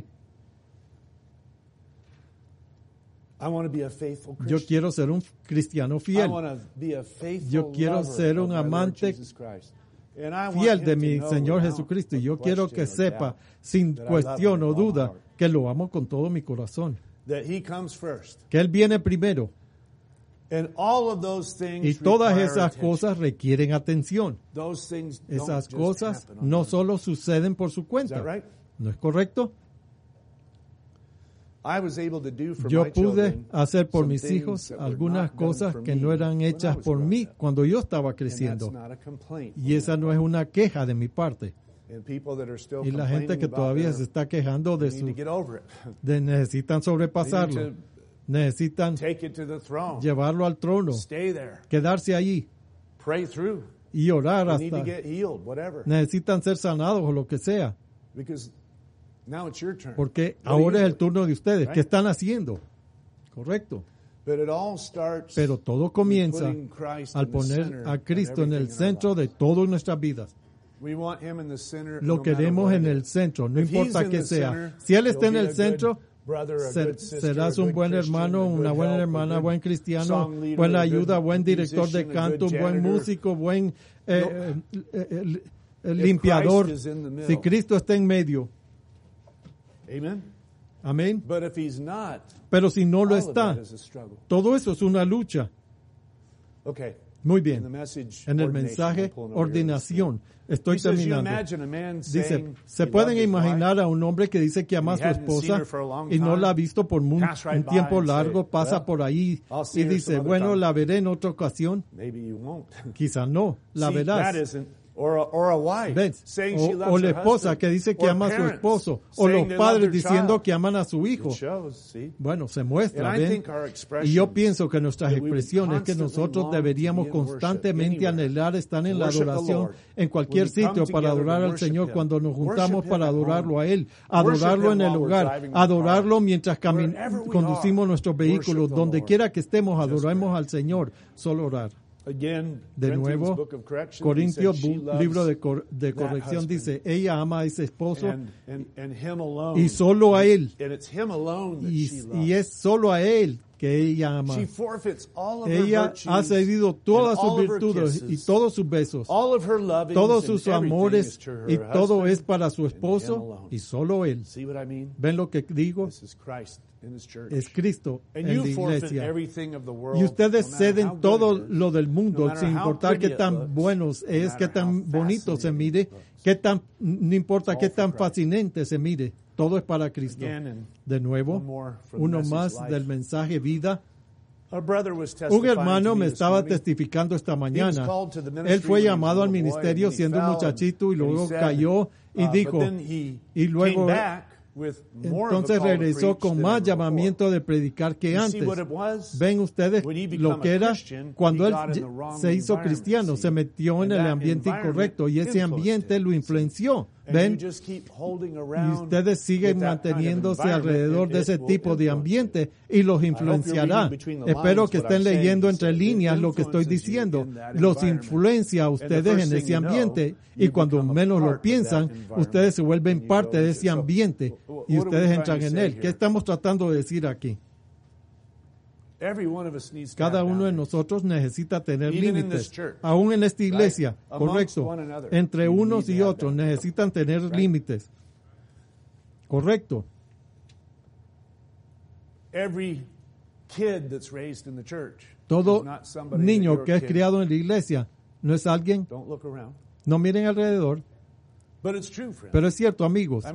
I want to be a faithful Yo Christian. quiero ser un cristiano I fiel, want to be a faithful Yo quiero lover ser un of my Lord amante Jesus Christ. And I want fiel him de to mi know Señor without Jesucristo. Y a yo quiero que question or sepa, doubt sin that I love cuestión him o with all my duda, heart. que lo amo con todo mi corazón. that he comes first. Que Él viene primero. And all of those things Y todas require esas attention. cosas requieren atención. Those things don't Esas just cosas happen on no their own. solo suceden por su Is cuenta. that right? ¿No es correcto? I was able to do for Yo my pude children hacer por some mis things hijos that were algunas not done cosas for que me no eran when I hechas was por growing mí up. cuando yo estaba And creciendo. that's not a complaint. Y esa no es una queja de mi parte. And people that are still Y la gente complaining que about todavía their- se está quejando de they need to get over it. necesitan sobrepasarlo. They need Necesitan Take it to the throne. llevarlo al trono, Stay there. quedarse allí Pray through. y orar You need to hasta. get healed, whatever. Necesitan ser sanados o lo que sea, Because now it's your turn. porque What are ahora you es el doing? turno de ustedes. Right? ¿Qué están haciendo? Correcto. But it all starts Pero todo comienza with putting Christ al in the poner center a of Cristo en el everything in our centro de lives. todas nuestras vidas. We want him in the center, Lo no queremos matter what en it el is. centro, no If he's importa in qué the sea. center, Si Él está you'll en be a el good centro, brother, a good sister, serás a un good buen Christian, hermano, a good una buena help, a hermana, good buen cristiano, song leader, buena a good ayuda, buen director de musician, a canto, good buen janitor. músico, buen If limpiador. Christ is in the middle. Si Cristo está en medio. Amen. Amén. But if he's not, Pero si no lo all of está, that is a struggle. todo eso es una lucha. Okay. Muy In the bien. message, En el ordination, mensaje, I'm pulling over here. ordenación. Estoy He says, you terminando. imagine a man Dice, saying se he pueden loved his imaginar wife, a un hombre que dice que ama a he su hadn't seen esposa her for a long y no time, la ha visto por pass right un by tiempo and largo, say, pasa well, por ahí I'll see y her dice, some other bueno, time. la veré en otra ocasión. Maybe you won't. Quizás no, la See, verás. that isn't, or a wife ¿Ves? saying she loves O la her esposa husband, que dice que or ama a su parents esposo, o saying los they love padres their diciendo child. que aman a su hijo. It shows, see? Bueno, se muestra, And I ¿ven? think our expressions Y yo pienso que nuestras that we would expresiones que constantly nosotros long to deberíamos be in worship constantemente anywhere, anhelar estar en la worship the adoración Lord. en cualquier When we come sitio para together to adorar al worship Señor, Him, cuando nos juntamos worship Him para at adorarlo home, a Él, worship adorarlo Him en el while we're hogar, driving the adorarlo car. mientras Wherever we conducimos are, nuestros vehículos, worship the donde Lord. quiera que estemos, Just adoremos pray. al Señor, solo orar. Again, De Corinthians nuevo, Book of Correction, he Corintios, said she loves libro de that corrección, husband dice, ella ama a ese esposo and him alone. y solo a él. And it's him alone that she loves. Y es solo a él que ella ama. She forfeits all of her Ella virtues ha cedido todas and sus all of her virtudes y kisses, todos sus besos, all of her lovings todos and sus everything amores is to her y todo husband es para su and him esposo alone. y solo él. See what I mean? ¿Ven lo que digo? This is Christ in his church. Es Cristo And en you la forfeit iglesia. everything of the world, Y ustedes no matter how ceden good todo it is, lo del mundo, no matter sin how importar pretty qué it tan looks, buenos no es, matter qué tan how bonito se fascinating mire, it looks. qué tan, no importa It's qué all for tan Christ. fascinante se mire, todo es para Cristo. Again, and De nuevo, one more from the uno message más life. del mensaje vida. Un hermano me estaba testificando esta mañana. Él fue llamado al ministerio siendo un muchachito y luego cayó y dijo, y luego entonces regresó con más llamamiento de predicar que antes. Ven ustedes lo que era cuando él se hizo cristiano, se metió en el ambiente incorrecto y ese ambiente lo influenció. ¿Ven? Y ustedes siguen manteniéndose alrededor de ese tipo de ambiente y los influenciará. Espero que estén leyendo entre líneas lo que estoy diciendo. Los influencia a ustedes en ese ambiente y cuando menos lo piensan, ustedes se vuelven parte de ese ambiente y ustedes entran en él. ¿Qué estamos tratando de decir aquí? Cada uno de nosotros necesita tener límites. Aún en esta iglesia, correcto. Entre unos y otros necesitan tener límites. Correcto. Todo niño que es criado en la iglesia no es alguien. No miren alrededor. Pero es cierto, amigos.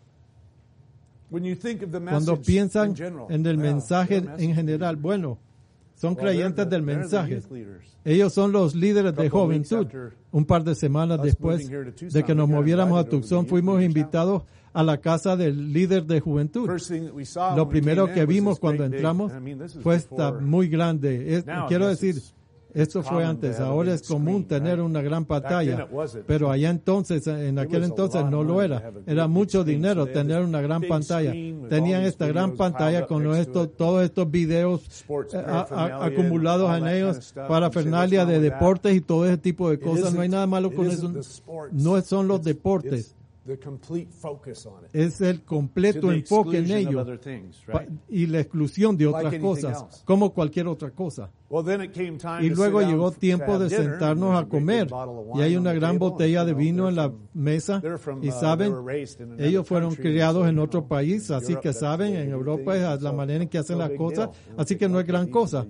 Cuando piensan en el mensaje en general, bueno, son creyentes del mensaje. Ellos son los líderes de juventud. Un par de semanas después de que nos moviéramos a Tucson, fuimos invitados a la casa del líder de juventud. Lo primero que vimos cuando entramos fue esta muy grande. Quiero decir, esto fue antes, ahora es común tener una gran pantalla, pero allá entonces, en aquel entonces no lo era. Era mucho dinero tener una gran pantalla. Tenían esta gran pantalla con todos estos videos acumulados en ellos, parafernalia de deportes y todo ese tipo de cosas. No hay nada malo con eso. No son los deportes. Es el completo enfoque en ello y la exclusión de otras cosas, como cualquier otra cosa. Y luego llegó tiempo de sentarnos a comer y hay una gran botella de vino en la mesa y saben, ellos fueron criados en otro país, así que saben, en Europa es la manera en que hacen las cosas, así que no es gran cosa.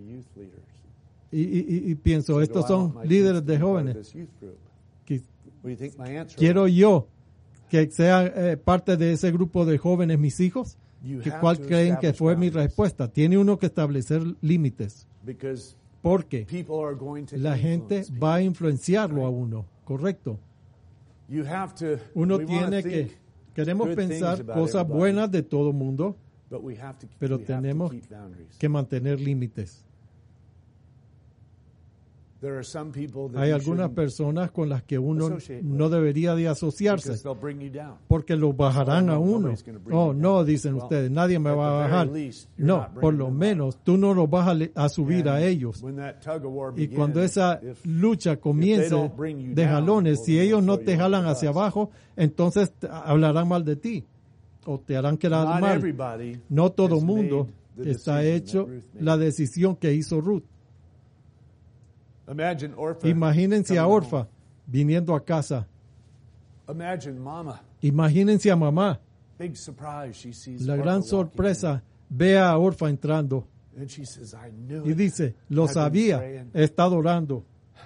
Y pienso, estos son líderes de jóvenes. Quiero yo que sean parte de ese grupo de jóvenes mis hijos. ¿Cuál creen que fue mi respuesta? Tiene uno que establecer límites. Porque la gente va a influenciarlo a uno, ¿correcto? Uno tiene que, queremos pensar cosas buenas de todo mundo, pero tenemos que mantener límites. Hay algunas personas con las que uno no debería de asociarse porque los bajarán a uno. Oh, no, dicen ustedes, nadie me va a bajar. No, por lo menos tú no los vas a subir a ellos. Y cuando esa lucha comience de jalones, si ellos no te jalan hacia abajo, entonces hablarán mal de ti o te harán quedar mal. No todo mundo está hecho la decisión que hizo Ruth. Imagínense a Orfa viniendo a casa. Imagínense a mamá. La gran sorpresa, ve a Orfa entrando. Y dice, lo sabía, he estado orando.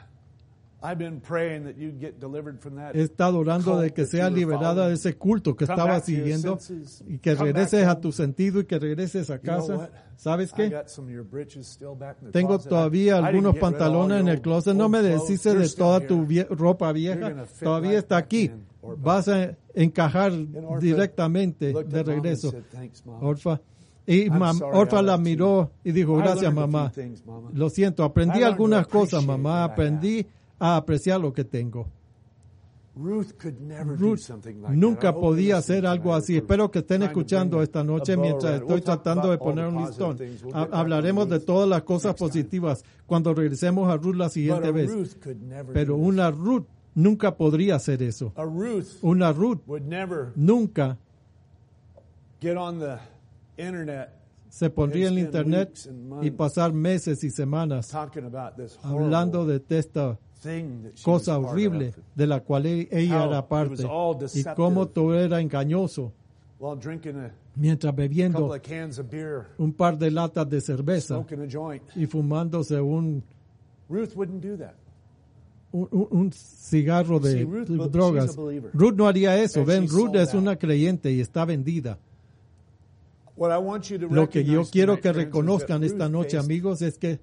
He estado orando de que sea liberada de ese culto que estaba siguiendo y que regreses a tu sentido y que regreses a casa. ¿Sabes qué? Tengo todavía algunos pantalones en el closet. No me deshice de toda tu ropa vieja. Todavía está aquí. Vas a encajar directamente de regreso. Orfa. Y Orfa la miró y dijo, gracias mamá. Lo siento, aprendí algunas cosas, mamá. Aprendí a apreciar lo que tengo. Ruth nunca podía hacer algo así. Espero que estén escuchando esta noche mientras estoy tratando de poner un listón. Hablaremos de todas las cosas positivas cuando regresemos a Ruth la siguiente vez. Pero una Ruth nunca podría hacer eso. Una Ruth nunca se pondría en el internet y pasar meses y semanas hablando de esta cosa horrible de la cual ella era parte y cómo todo era engañoso mientras bebiendo un par de latas de cerveza y fumándose un cigarro de drogas. Ruth no haría eso. Ven, Ruth es una creyente y está vendida. Lo que yo quiero que reconozcan esta noche, amigos, es que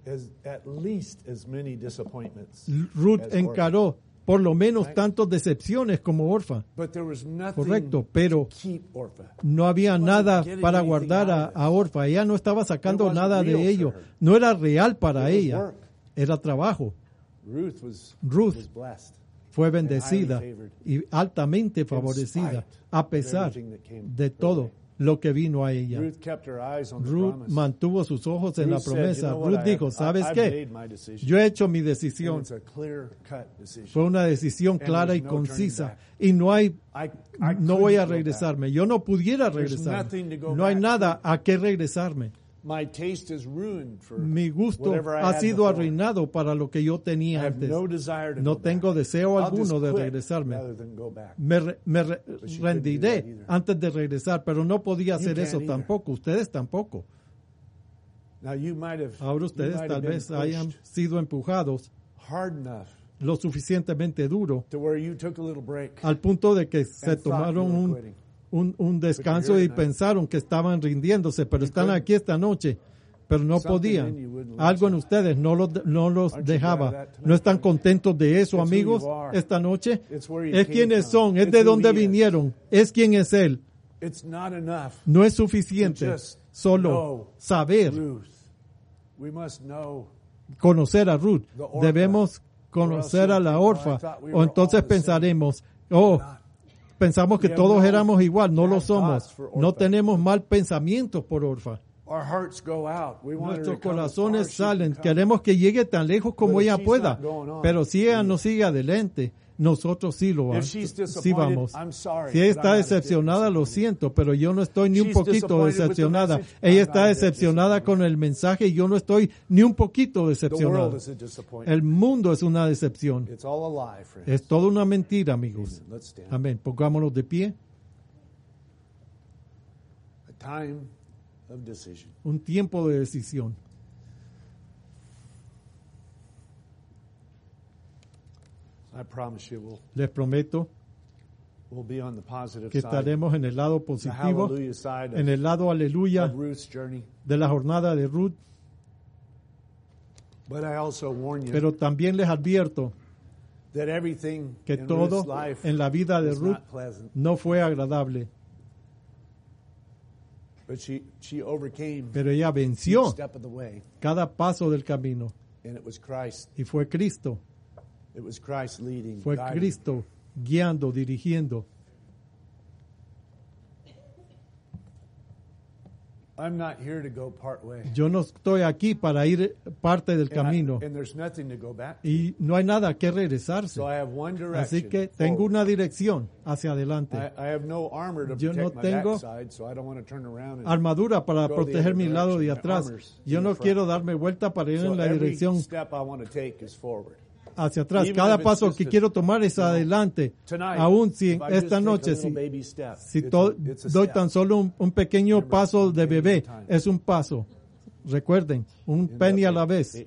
Ruth encaró por lo menos tantas decepciones como Orfa. Correcto, pero no había nada para guardar a Orfa. Ella no estaba sacando nada de ello. No era real para ella. Era trabajo. Ruth fue bendecida y altamente favorecida a pesar de todo lo que vino a ella. Ruth mantuvo sus ojos en la promesa. Ruth dijo, ¿sabes qué? Yo he hecho mi decisión. Fue una decisión clara y concisa. Y no voy a regresarme. Yo no pudiera regresarme. No hay nada a qué regresarme. Mi gusto ha sido arruinado para lo que yo tenía antes. No tengo deseo alguno de regresarme. Me rendiré antes de regresar, pero no podía hacer eso tampoco. Ustedes tampoco. Ahora ustedes tal vez hayan sido empujados lo suficientemente duro al punto de que se tomaron un descanso y pensaron que estaban rindiéndose, pero están aquí esta noche, pero no podían. Algo en ustedes no los dejaba. ¿No están contentos de eso, amigos, esta noche? Es quienes son, es de dónde vinieron, es quién es Él. No es suficiente solo saber, conocer a Ruth. Debemos conocer a la Orfa, o entonces pensaremos, pensamos que todos éramos igual. No lo somos. No tenemos mal pensamiento por Orfa. Nuestros corazones salen. Queremos que llegue tan lejos como ella pueda. Pero si ella no sigue adelante, nosotros sí vamos. Si ella está decepcionada, lo siento, pero yo no estoy ni un poquito decepcionada. Ella está decepcionada con el mensaje y yo no estoy ni un poquito decepcionado. El mundo es una decepción. Es toda una mentira, amigos. Amén. Pongámonos de pie. Un tiempo de decisión. Les prometo que estaremos en el lado positivo, en el lado aleluya de la jornada de Ruth. Pero también les advierto que todo en la vida de Ruth no fue agradable. Pero ella venció cada paso del camino. Y fue Cristo. Fue Cristo guiando, dirigiendo. Yo no estoy aquí para ir parte del camino. Y no hay nada que regresarse. Así que tengo una dirección hacia adelante. Yo no tengo armadura para proteger mi lado de atrás. Yo no quiero darme vuelta para ir en la dirección hacia atrás. Cada paso que quiero tomar es adelante. Aún si esta noche, si doy tan solo un pequeño paso de bebé, es un paso. Recuerden, un penny a la vez.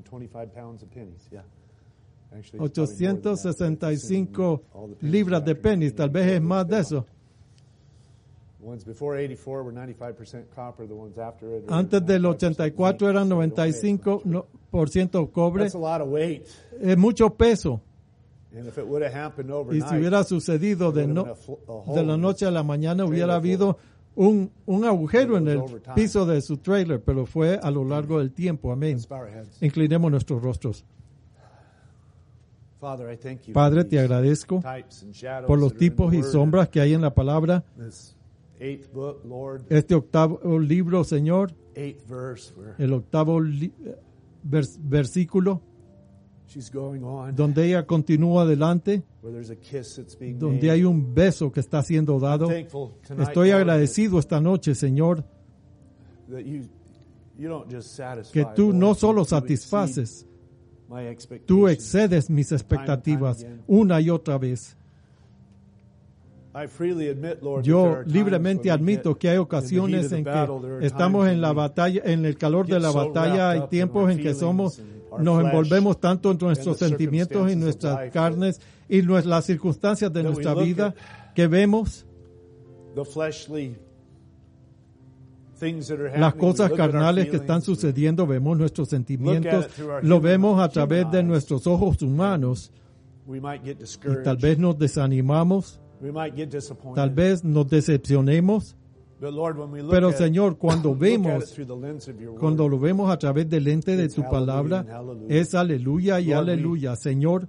865 libras de pennies, tal vez es más de eso. Antes del 84 eran 95% cobre. Es mucho peso. Y si hubiera sucedido de la noche a la mañana, hubiera habido un agujero en el piso de su trailer, pero fue a lo largo del tiempo. Amén. Inclinemos nuestros rostros. Padre, te agradezco por los tipos y sombras que hay en la palabra. Este octavo libro, Señor, el octavo versículo, donde ella continúa adelante, donde hay un beso que está siendo dado. Estoy agradecido esta noche, Señor, que tú no solo satisfaces, tú excedes mis expectativas una y otra vez. Yo libremente admito que hay ocasiones en que estamos en la batalla, en el calor de la batalla. Hay tiempos en que nos envolvemos tanto en nuestros sentimientos y nuestras carnes y las circunstancias de nuestra vida que vemos las cosas carnales que están sucediendo, vemos nuestros sentimientos, lo vemos a través de nuestros ojos humanos y tal vez nos desanimamos, tal vez nos decepcionemos. Pero Señor, cuando lo vemos a través del lente de tu palabra, es aleluya y aleluya. Señor,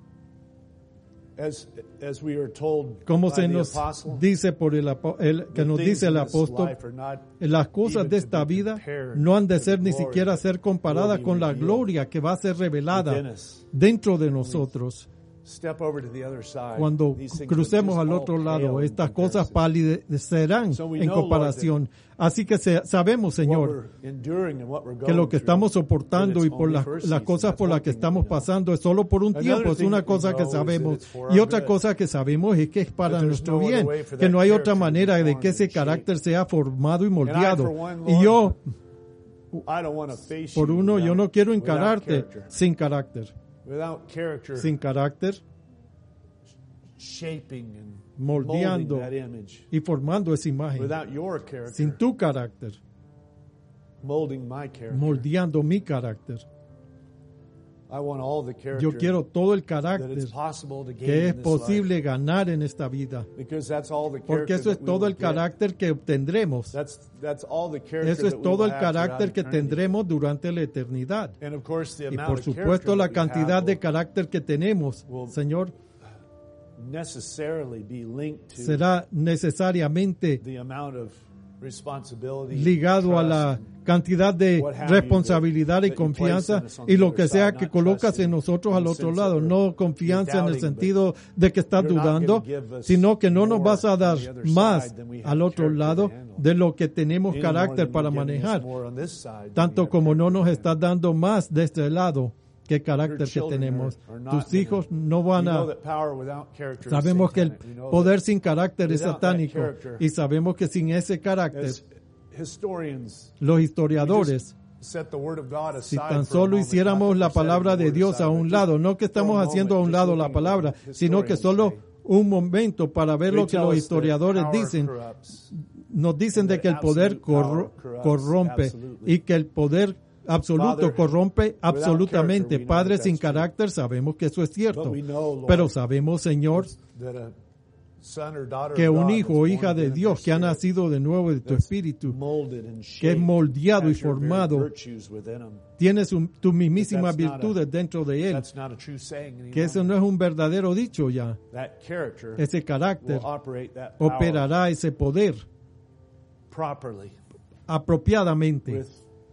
como se nos dice por que nos dice el apóstol, las cosas de esta vida no han de ser ni siquiera ser comparadas con la gloria que va a ser revelada dentro de nosotros. Cuando crucemos al otro lado, estas cosas palidecerán en comparación. Así que sabemos, Señor, que lo que estamos soportando y por las cosas por las que estamos pasando es solo por un tiempo, es una cosa que sabemos. Y otra cosa que sabemos es que es para nuestro bien, que no hay otra manera de que ese carácter sea formado y moldeado. Y yo, por uno, yo no quiero encararte sin carácter. Sin carácter, moldeando y formando esa imagen. Sin tu carácter, moldeando mi carácter. Yo quiero todo el carácter que es posible ganar en esta vida. Porque eso es todo el carácter que obtendremos. Eso es todo el carácter que tendremos durante la eternidad. Y por supuesto la cantidad de carácter que tenemos, Señor, será necesariamente ligado a la cantidad de responsabilidad y confianza y lo que sea que colocas en nosotros al otro lado. No confianza en el sentido de que estás dudando, sino que no nos vas a dar más al otro lado de lo que tenemos carácter para manejar, tanto como no nos estás dando más de este lado que carácter que tenemos. Tus hijos no van a... Sabemos que el poder sin carácter es satánico y sabemos que sin ese carácter, los historiadores, si tan solo hiciéramos la palabra de Dios a un lado, no que estamos haciendo a un lado la palabra, sino que solo un momento para ver lo que los historiadores dicen, nos dicen de que el poder corrompe y que el poder absoluto corrompe absolutamente. Padre sin carácter, sabemos que eso es cierto. Pero sabemos, Señor, que un hijo o hija de Dios que ha nacido de nuevo de tu espíritu, que es moldeado y formado, tiene tus mismísimas virtudes dentro de él, que eso no es un verdadero dicho ya. Ese carácter operará ese poder apropiadamente,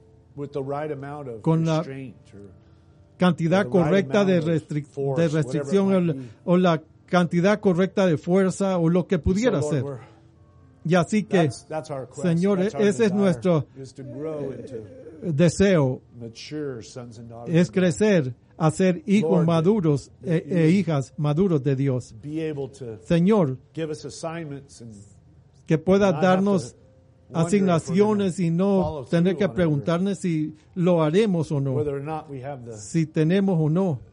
con la cantidad correcta de restricción o la cantidad correcta de fuerza o lo que pudiera ser. Y así que, Señor, ese es nuestro deseo, es crecer a ser hijos maduros e hijas maduros de Dios. Señor, que puedas darnos asignaciones y no tener que preguntarnos si lo haremos o no, si tenemos o no.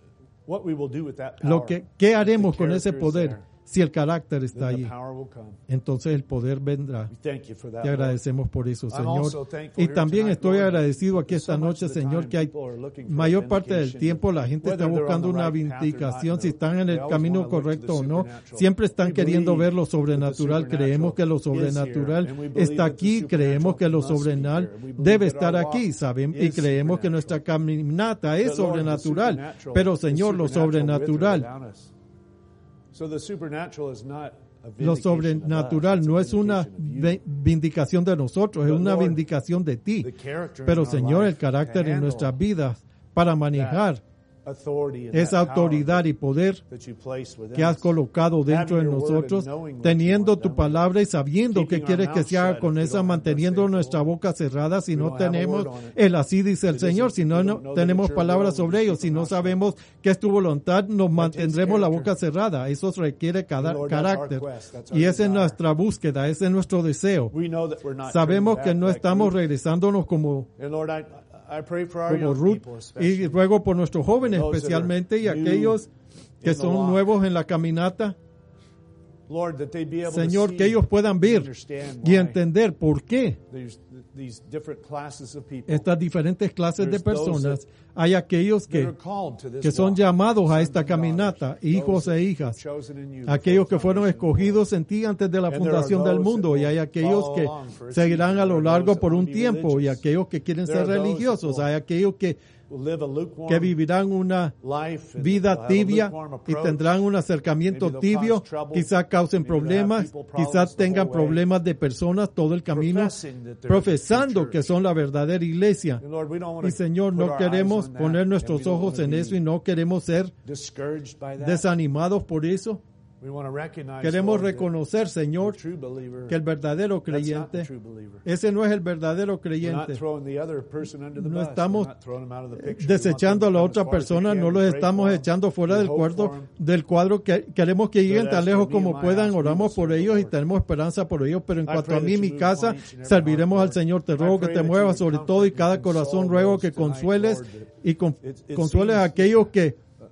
¿Qué haremos con ese poder? Si el carácter está ahí, entonces el poder vendrá. Te agradecemos por eso, Señor. Y también estoy agradecido aquí esta noche, Señor, que hay mayor parte del tiempo la gente está buscando una vindicación, si están en el camino correcto o no. Siempre están queriendo ver lo sobrenatural. Creemos que lo sobrenatural está aquí. Creemos que lo sobrenatural debe estar aquí. Y creemos que nuestra caminata es sobrenatural. Pero, Señor, lo sobrenatural no es una vindicación de nosotros, es una vindicación de ti. Pero, Señor, el carácter en nuestras vidas para manejar esa autoridad y poder que has colocado dentro de nosotros, teniendo tu palabra y sabiendo que quieres que se haga con esa, manteniendo nuestra boca cerrada. Si no tenemos el así dice el Señor, si no tenemos palabras sobre ello, si no sabemos qué es tu voluntad, nos mantendremos la boca cerrada. Eso requiere carácter y esa es nuestra búsqueda, ese es nuestro deseo. Sabemos que no estamos regresándonos como Ruth, y ruego por nuestros jóvenes especialmente y aquellos que son nuevos en la caminata, Lord, that they be able Señor, to que see ellos puedan ver understand y why entender por qué these different classes of people estas diferentes clases de There's those personas. Hay aquellos that que are called to this son walk, llamados a sons esta and daughters, caminata, hijos those e hijas, chosen in you aquellos before que fueron the foundation of the escogidos en ti antes de la And there are fundación del those mundo, that y hay will aquellos follow que along for a seguirán season. a lo There are largo those por that un will be tiempo, y religious. aquellos que quieren There ser are those that religiosos, will hay aquellos que live a lukewarm vivirán una life and vida they'll have a tibia lukewarm y approach. tendrán un acercamiento Maybe they'll tibio, cause trouble. quizás causen Maybe they'll have problemas, people problems quizás the tengan whole way. problemas de personas todo el camino, Professing that they're profesando the que church. son la verdadera iglesia. And Lord, we don't want to Y Señor, put no our queremos eyes on that, poner and nuestros we don't ojos wanna en be eso y no queremos ser discouraged by that. desanimados por eso. We want to recognize, Queremos Lord, that reconocer, Señor, the true believer, que el verdadero that's not the creyente, true believer. ese no es el verdadero We're not creyente. throwing the other person under the No bus. estamos We're not throwing them out of the picture. desechando a la otra persona, no los estamos echando fuera del cuadro, que queremos que lleguen tan lejos como puedan, oramos por ellos y tenemos esperanza por ellos, pero en cuanto a mí y mi casa, serviremos al Señor. Te ruego que te muevas sobre todo y cada corazón, ruego que consueles y consueles a aquellos que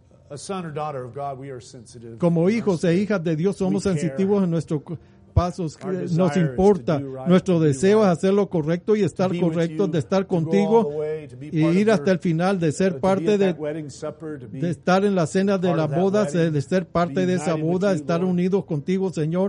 como hijos e hijas de Dios somos sensitivos en nuestros pasos, nos importa, nuestro deseo es hacer lo correcto y estar correctos, de estar contigo y ir hasta el final, de ser parte de estar en la cena de la boda, de ser parte de esa boda, estar unidos contigo, Señor,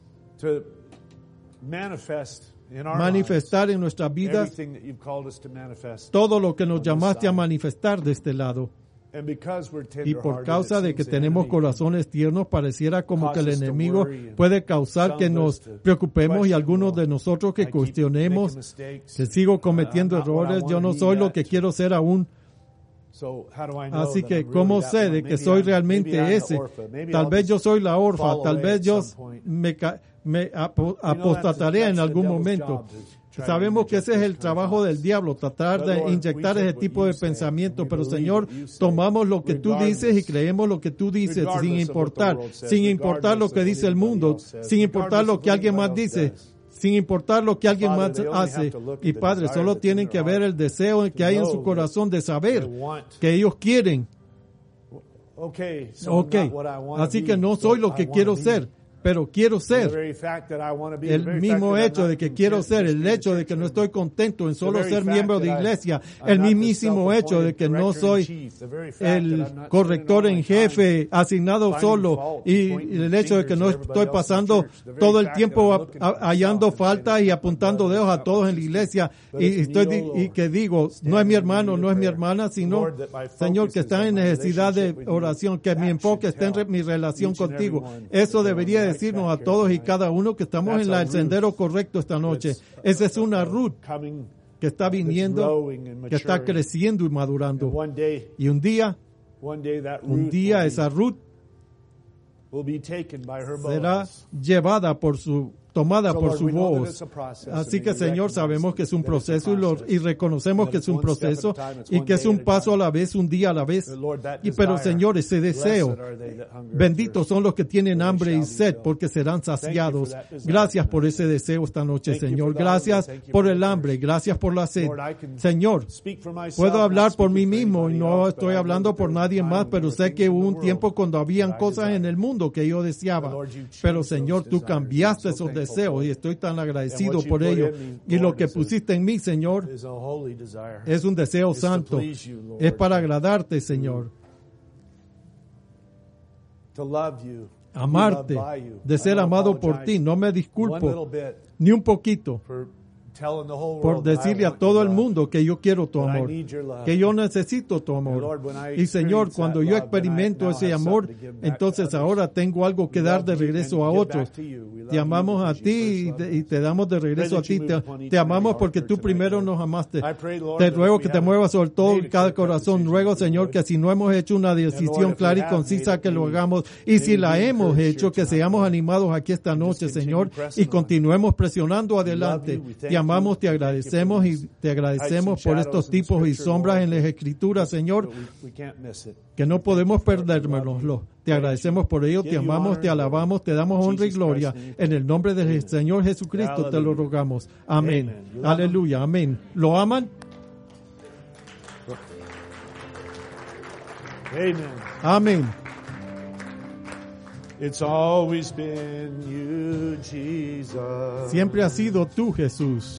manifestar en nuestras vidas todo lo que nos llamaste a manifestar de este lado. Y por causa de que tenemos corazones tiernos, pareciera como que el enemigo puede causar que nos preocupemos y algunos de nosotros que cuestionemos, que sigo cometiendo errores, yo no soy lo que quiero ser aún. Así que, ¿cómo sé de que soy realmente ese? Tal vez yo soy la orfa, tal vez yo me apostataré en algún momento. Sabemos que ese es el trabajo del diablo, tratar de inyectar ese tipo de pensamiento, pero Señor, tomamos lo que tú dices y creemos lo que tú dices sin importar lo que dice el mundo, sin importar lo que alguien más dice, sin importar lo que alguien más hace. Y Padre, solo tienen que ver el deseo que hay en su corazón de saber que ellos quieren. Así que no soy lo que quiero ser, pero quiero ser. El mismo hecho de que quiero ser, el hecho de que no estoy contento en solo ser miembro de iglesia, el mismísimo hecho de que no soy el corrector en jefe asignado solo, y el hecho de que no estoy pasando todo el tiempo hallando faltas y apuntando dedos a todos en la iglesia, y que digo, no es mi hermano, no es mi hermana, sino, Señor, que están en necesidad de oración, que mi enfoque esté en mi relación contigo. Eso debería decirnos a todos y cada uno que estamos en el sendero correcto esta noche. Esa es una Ruth que está viniendo, que está creciendo y madurando. Y un día esa Ruth será tomada por su voz. Así que, Señor, sabemos que es un proceso y reconocemos que es un proceso y que es un paso a la vez, un día a la vez. Pero, Señor, ese deseo, benditos son los que tienen hambre y sed porque serán saciados. Gracias por ese deseo esta noche, Señor. Gracias por el hambre, gracias por la sed. Señor, puedo hablar por mí mismo y no estoy hablando por nadie más, pero sé que hubo un tiempo cuando habían cosas en el mundo que yo deseaba. Pero, Señor, tú cambiaste esos deseos y estoy tan agradecido por ello. Y lo que pusiste en mí, Señor, es un deseo santo. Es para agradarte, Señor. Amarte, de ser amado por ti. No me disculpo ni un poquito por decirle a todo el mundo que yo quiero tu amor, que yo necesito tu amor. Y Señor, cuando yo experimento ese amor, entonces ahora tengo algo que dar de regreso a otros. Te amamos a ti y te damos de regreso a ti. Te amamos porque tú primero nos amaste. Te ruego que te muevas sobre todo cada corazón. Ruego, Señor, que si no hemos hecho una decisión clara y concisa, que lo hagamos. Y si la hemos hecho, que seamos animados aquí esta noche, Señor, y continuemos presionando adelante. Te amamos, te agradecemos y te agradecemos por estos tipos y sombras en las Escrituras, Señor, que no podemos perdérnoslos. Te agradecemos por ello, te amamos, te alabamos, te damos honra y gloria. En el nombre del Señor Jesucristo te lo rogamos. Amén. Aleluya. Amén. ¿Lo aman? Amén. It's always been you, Jesus. Siempre ha sido tú, Jesús.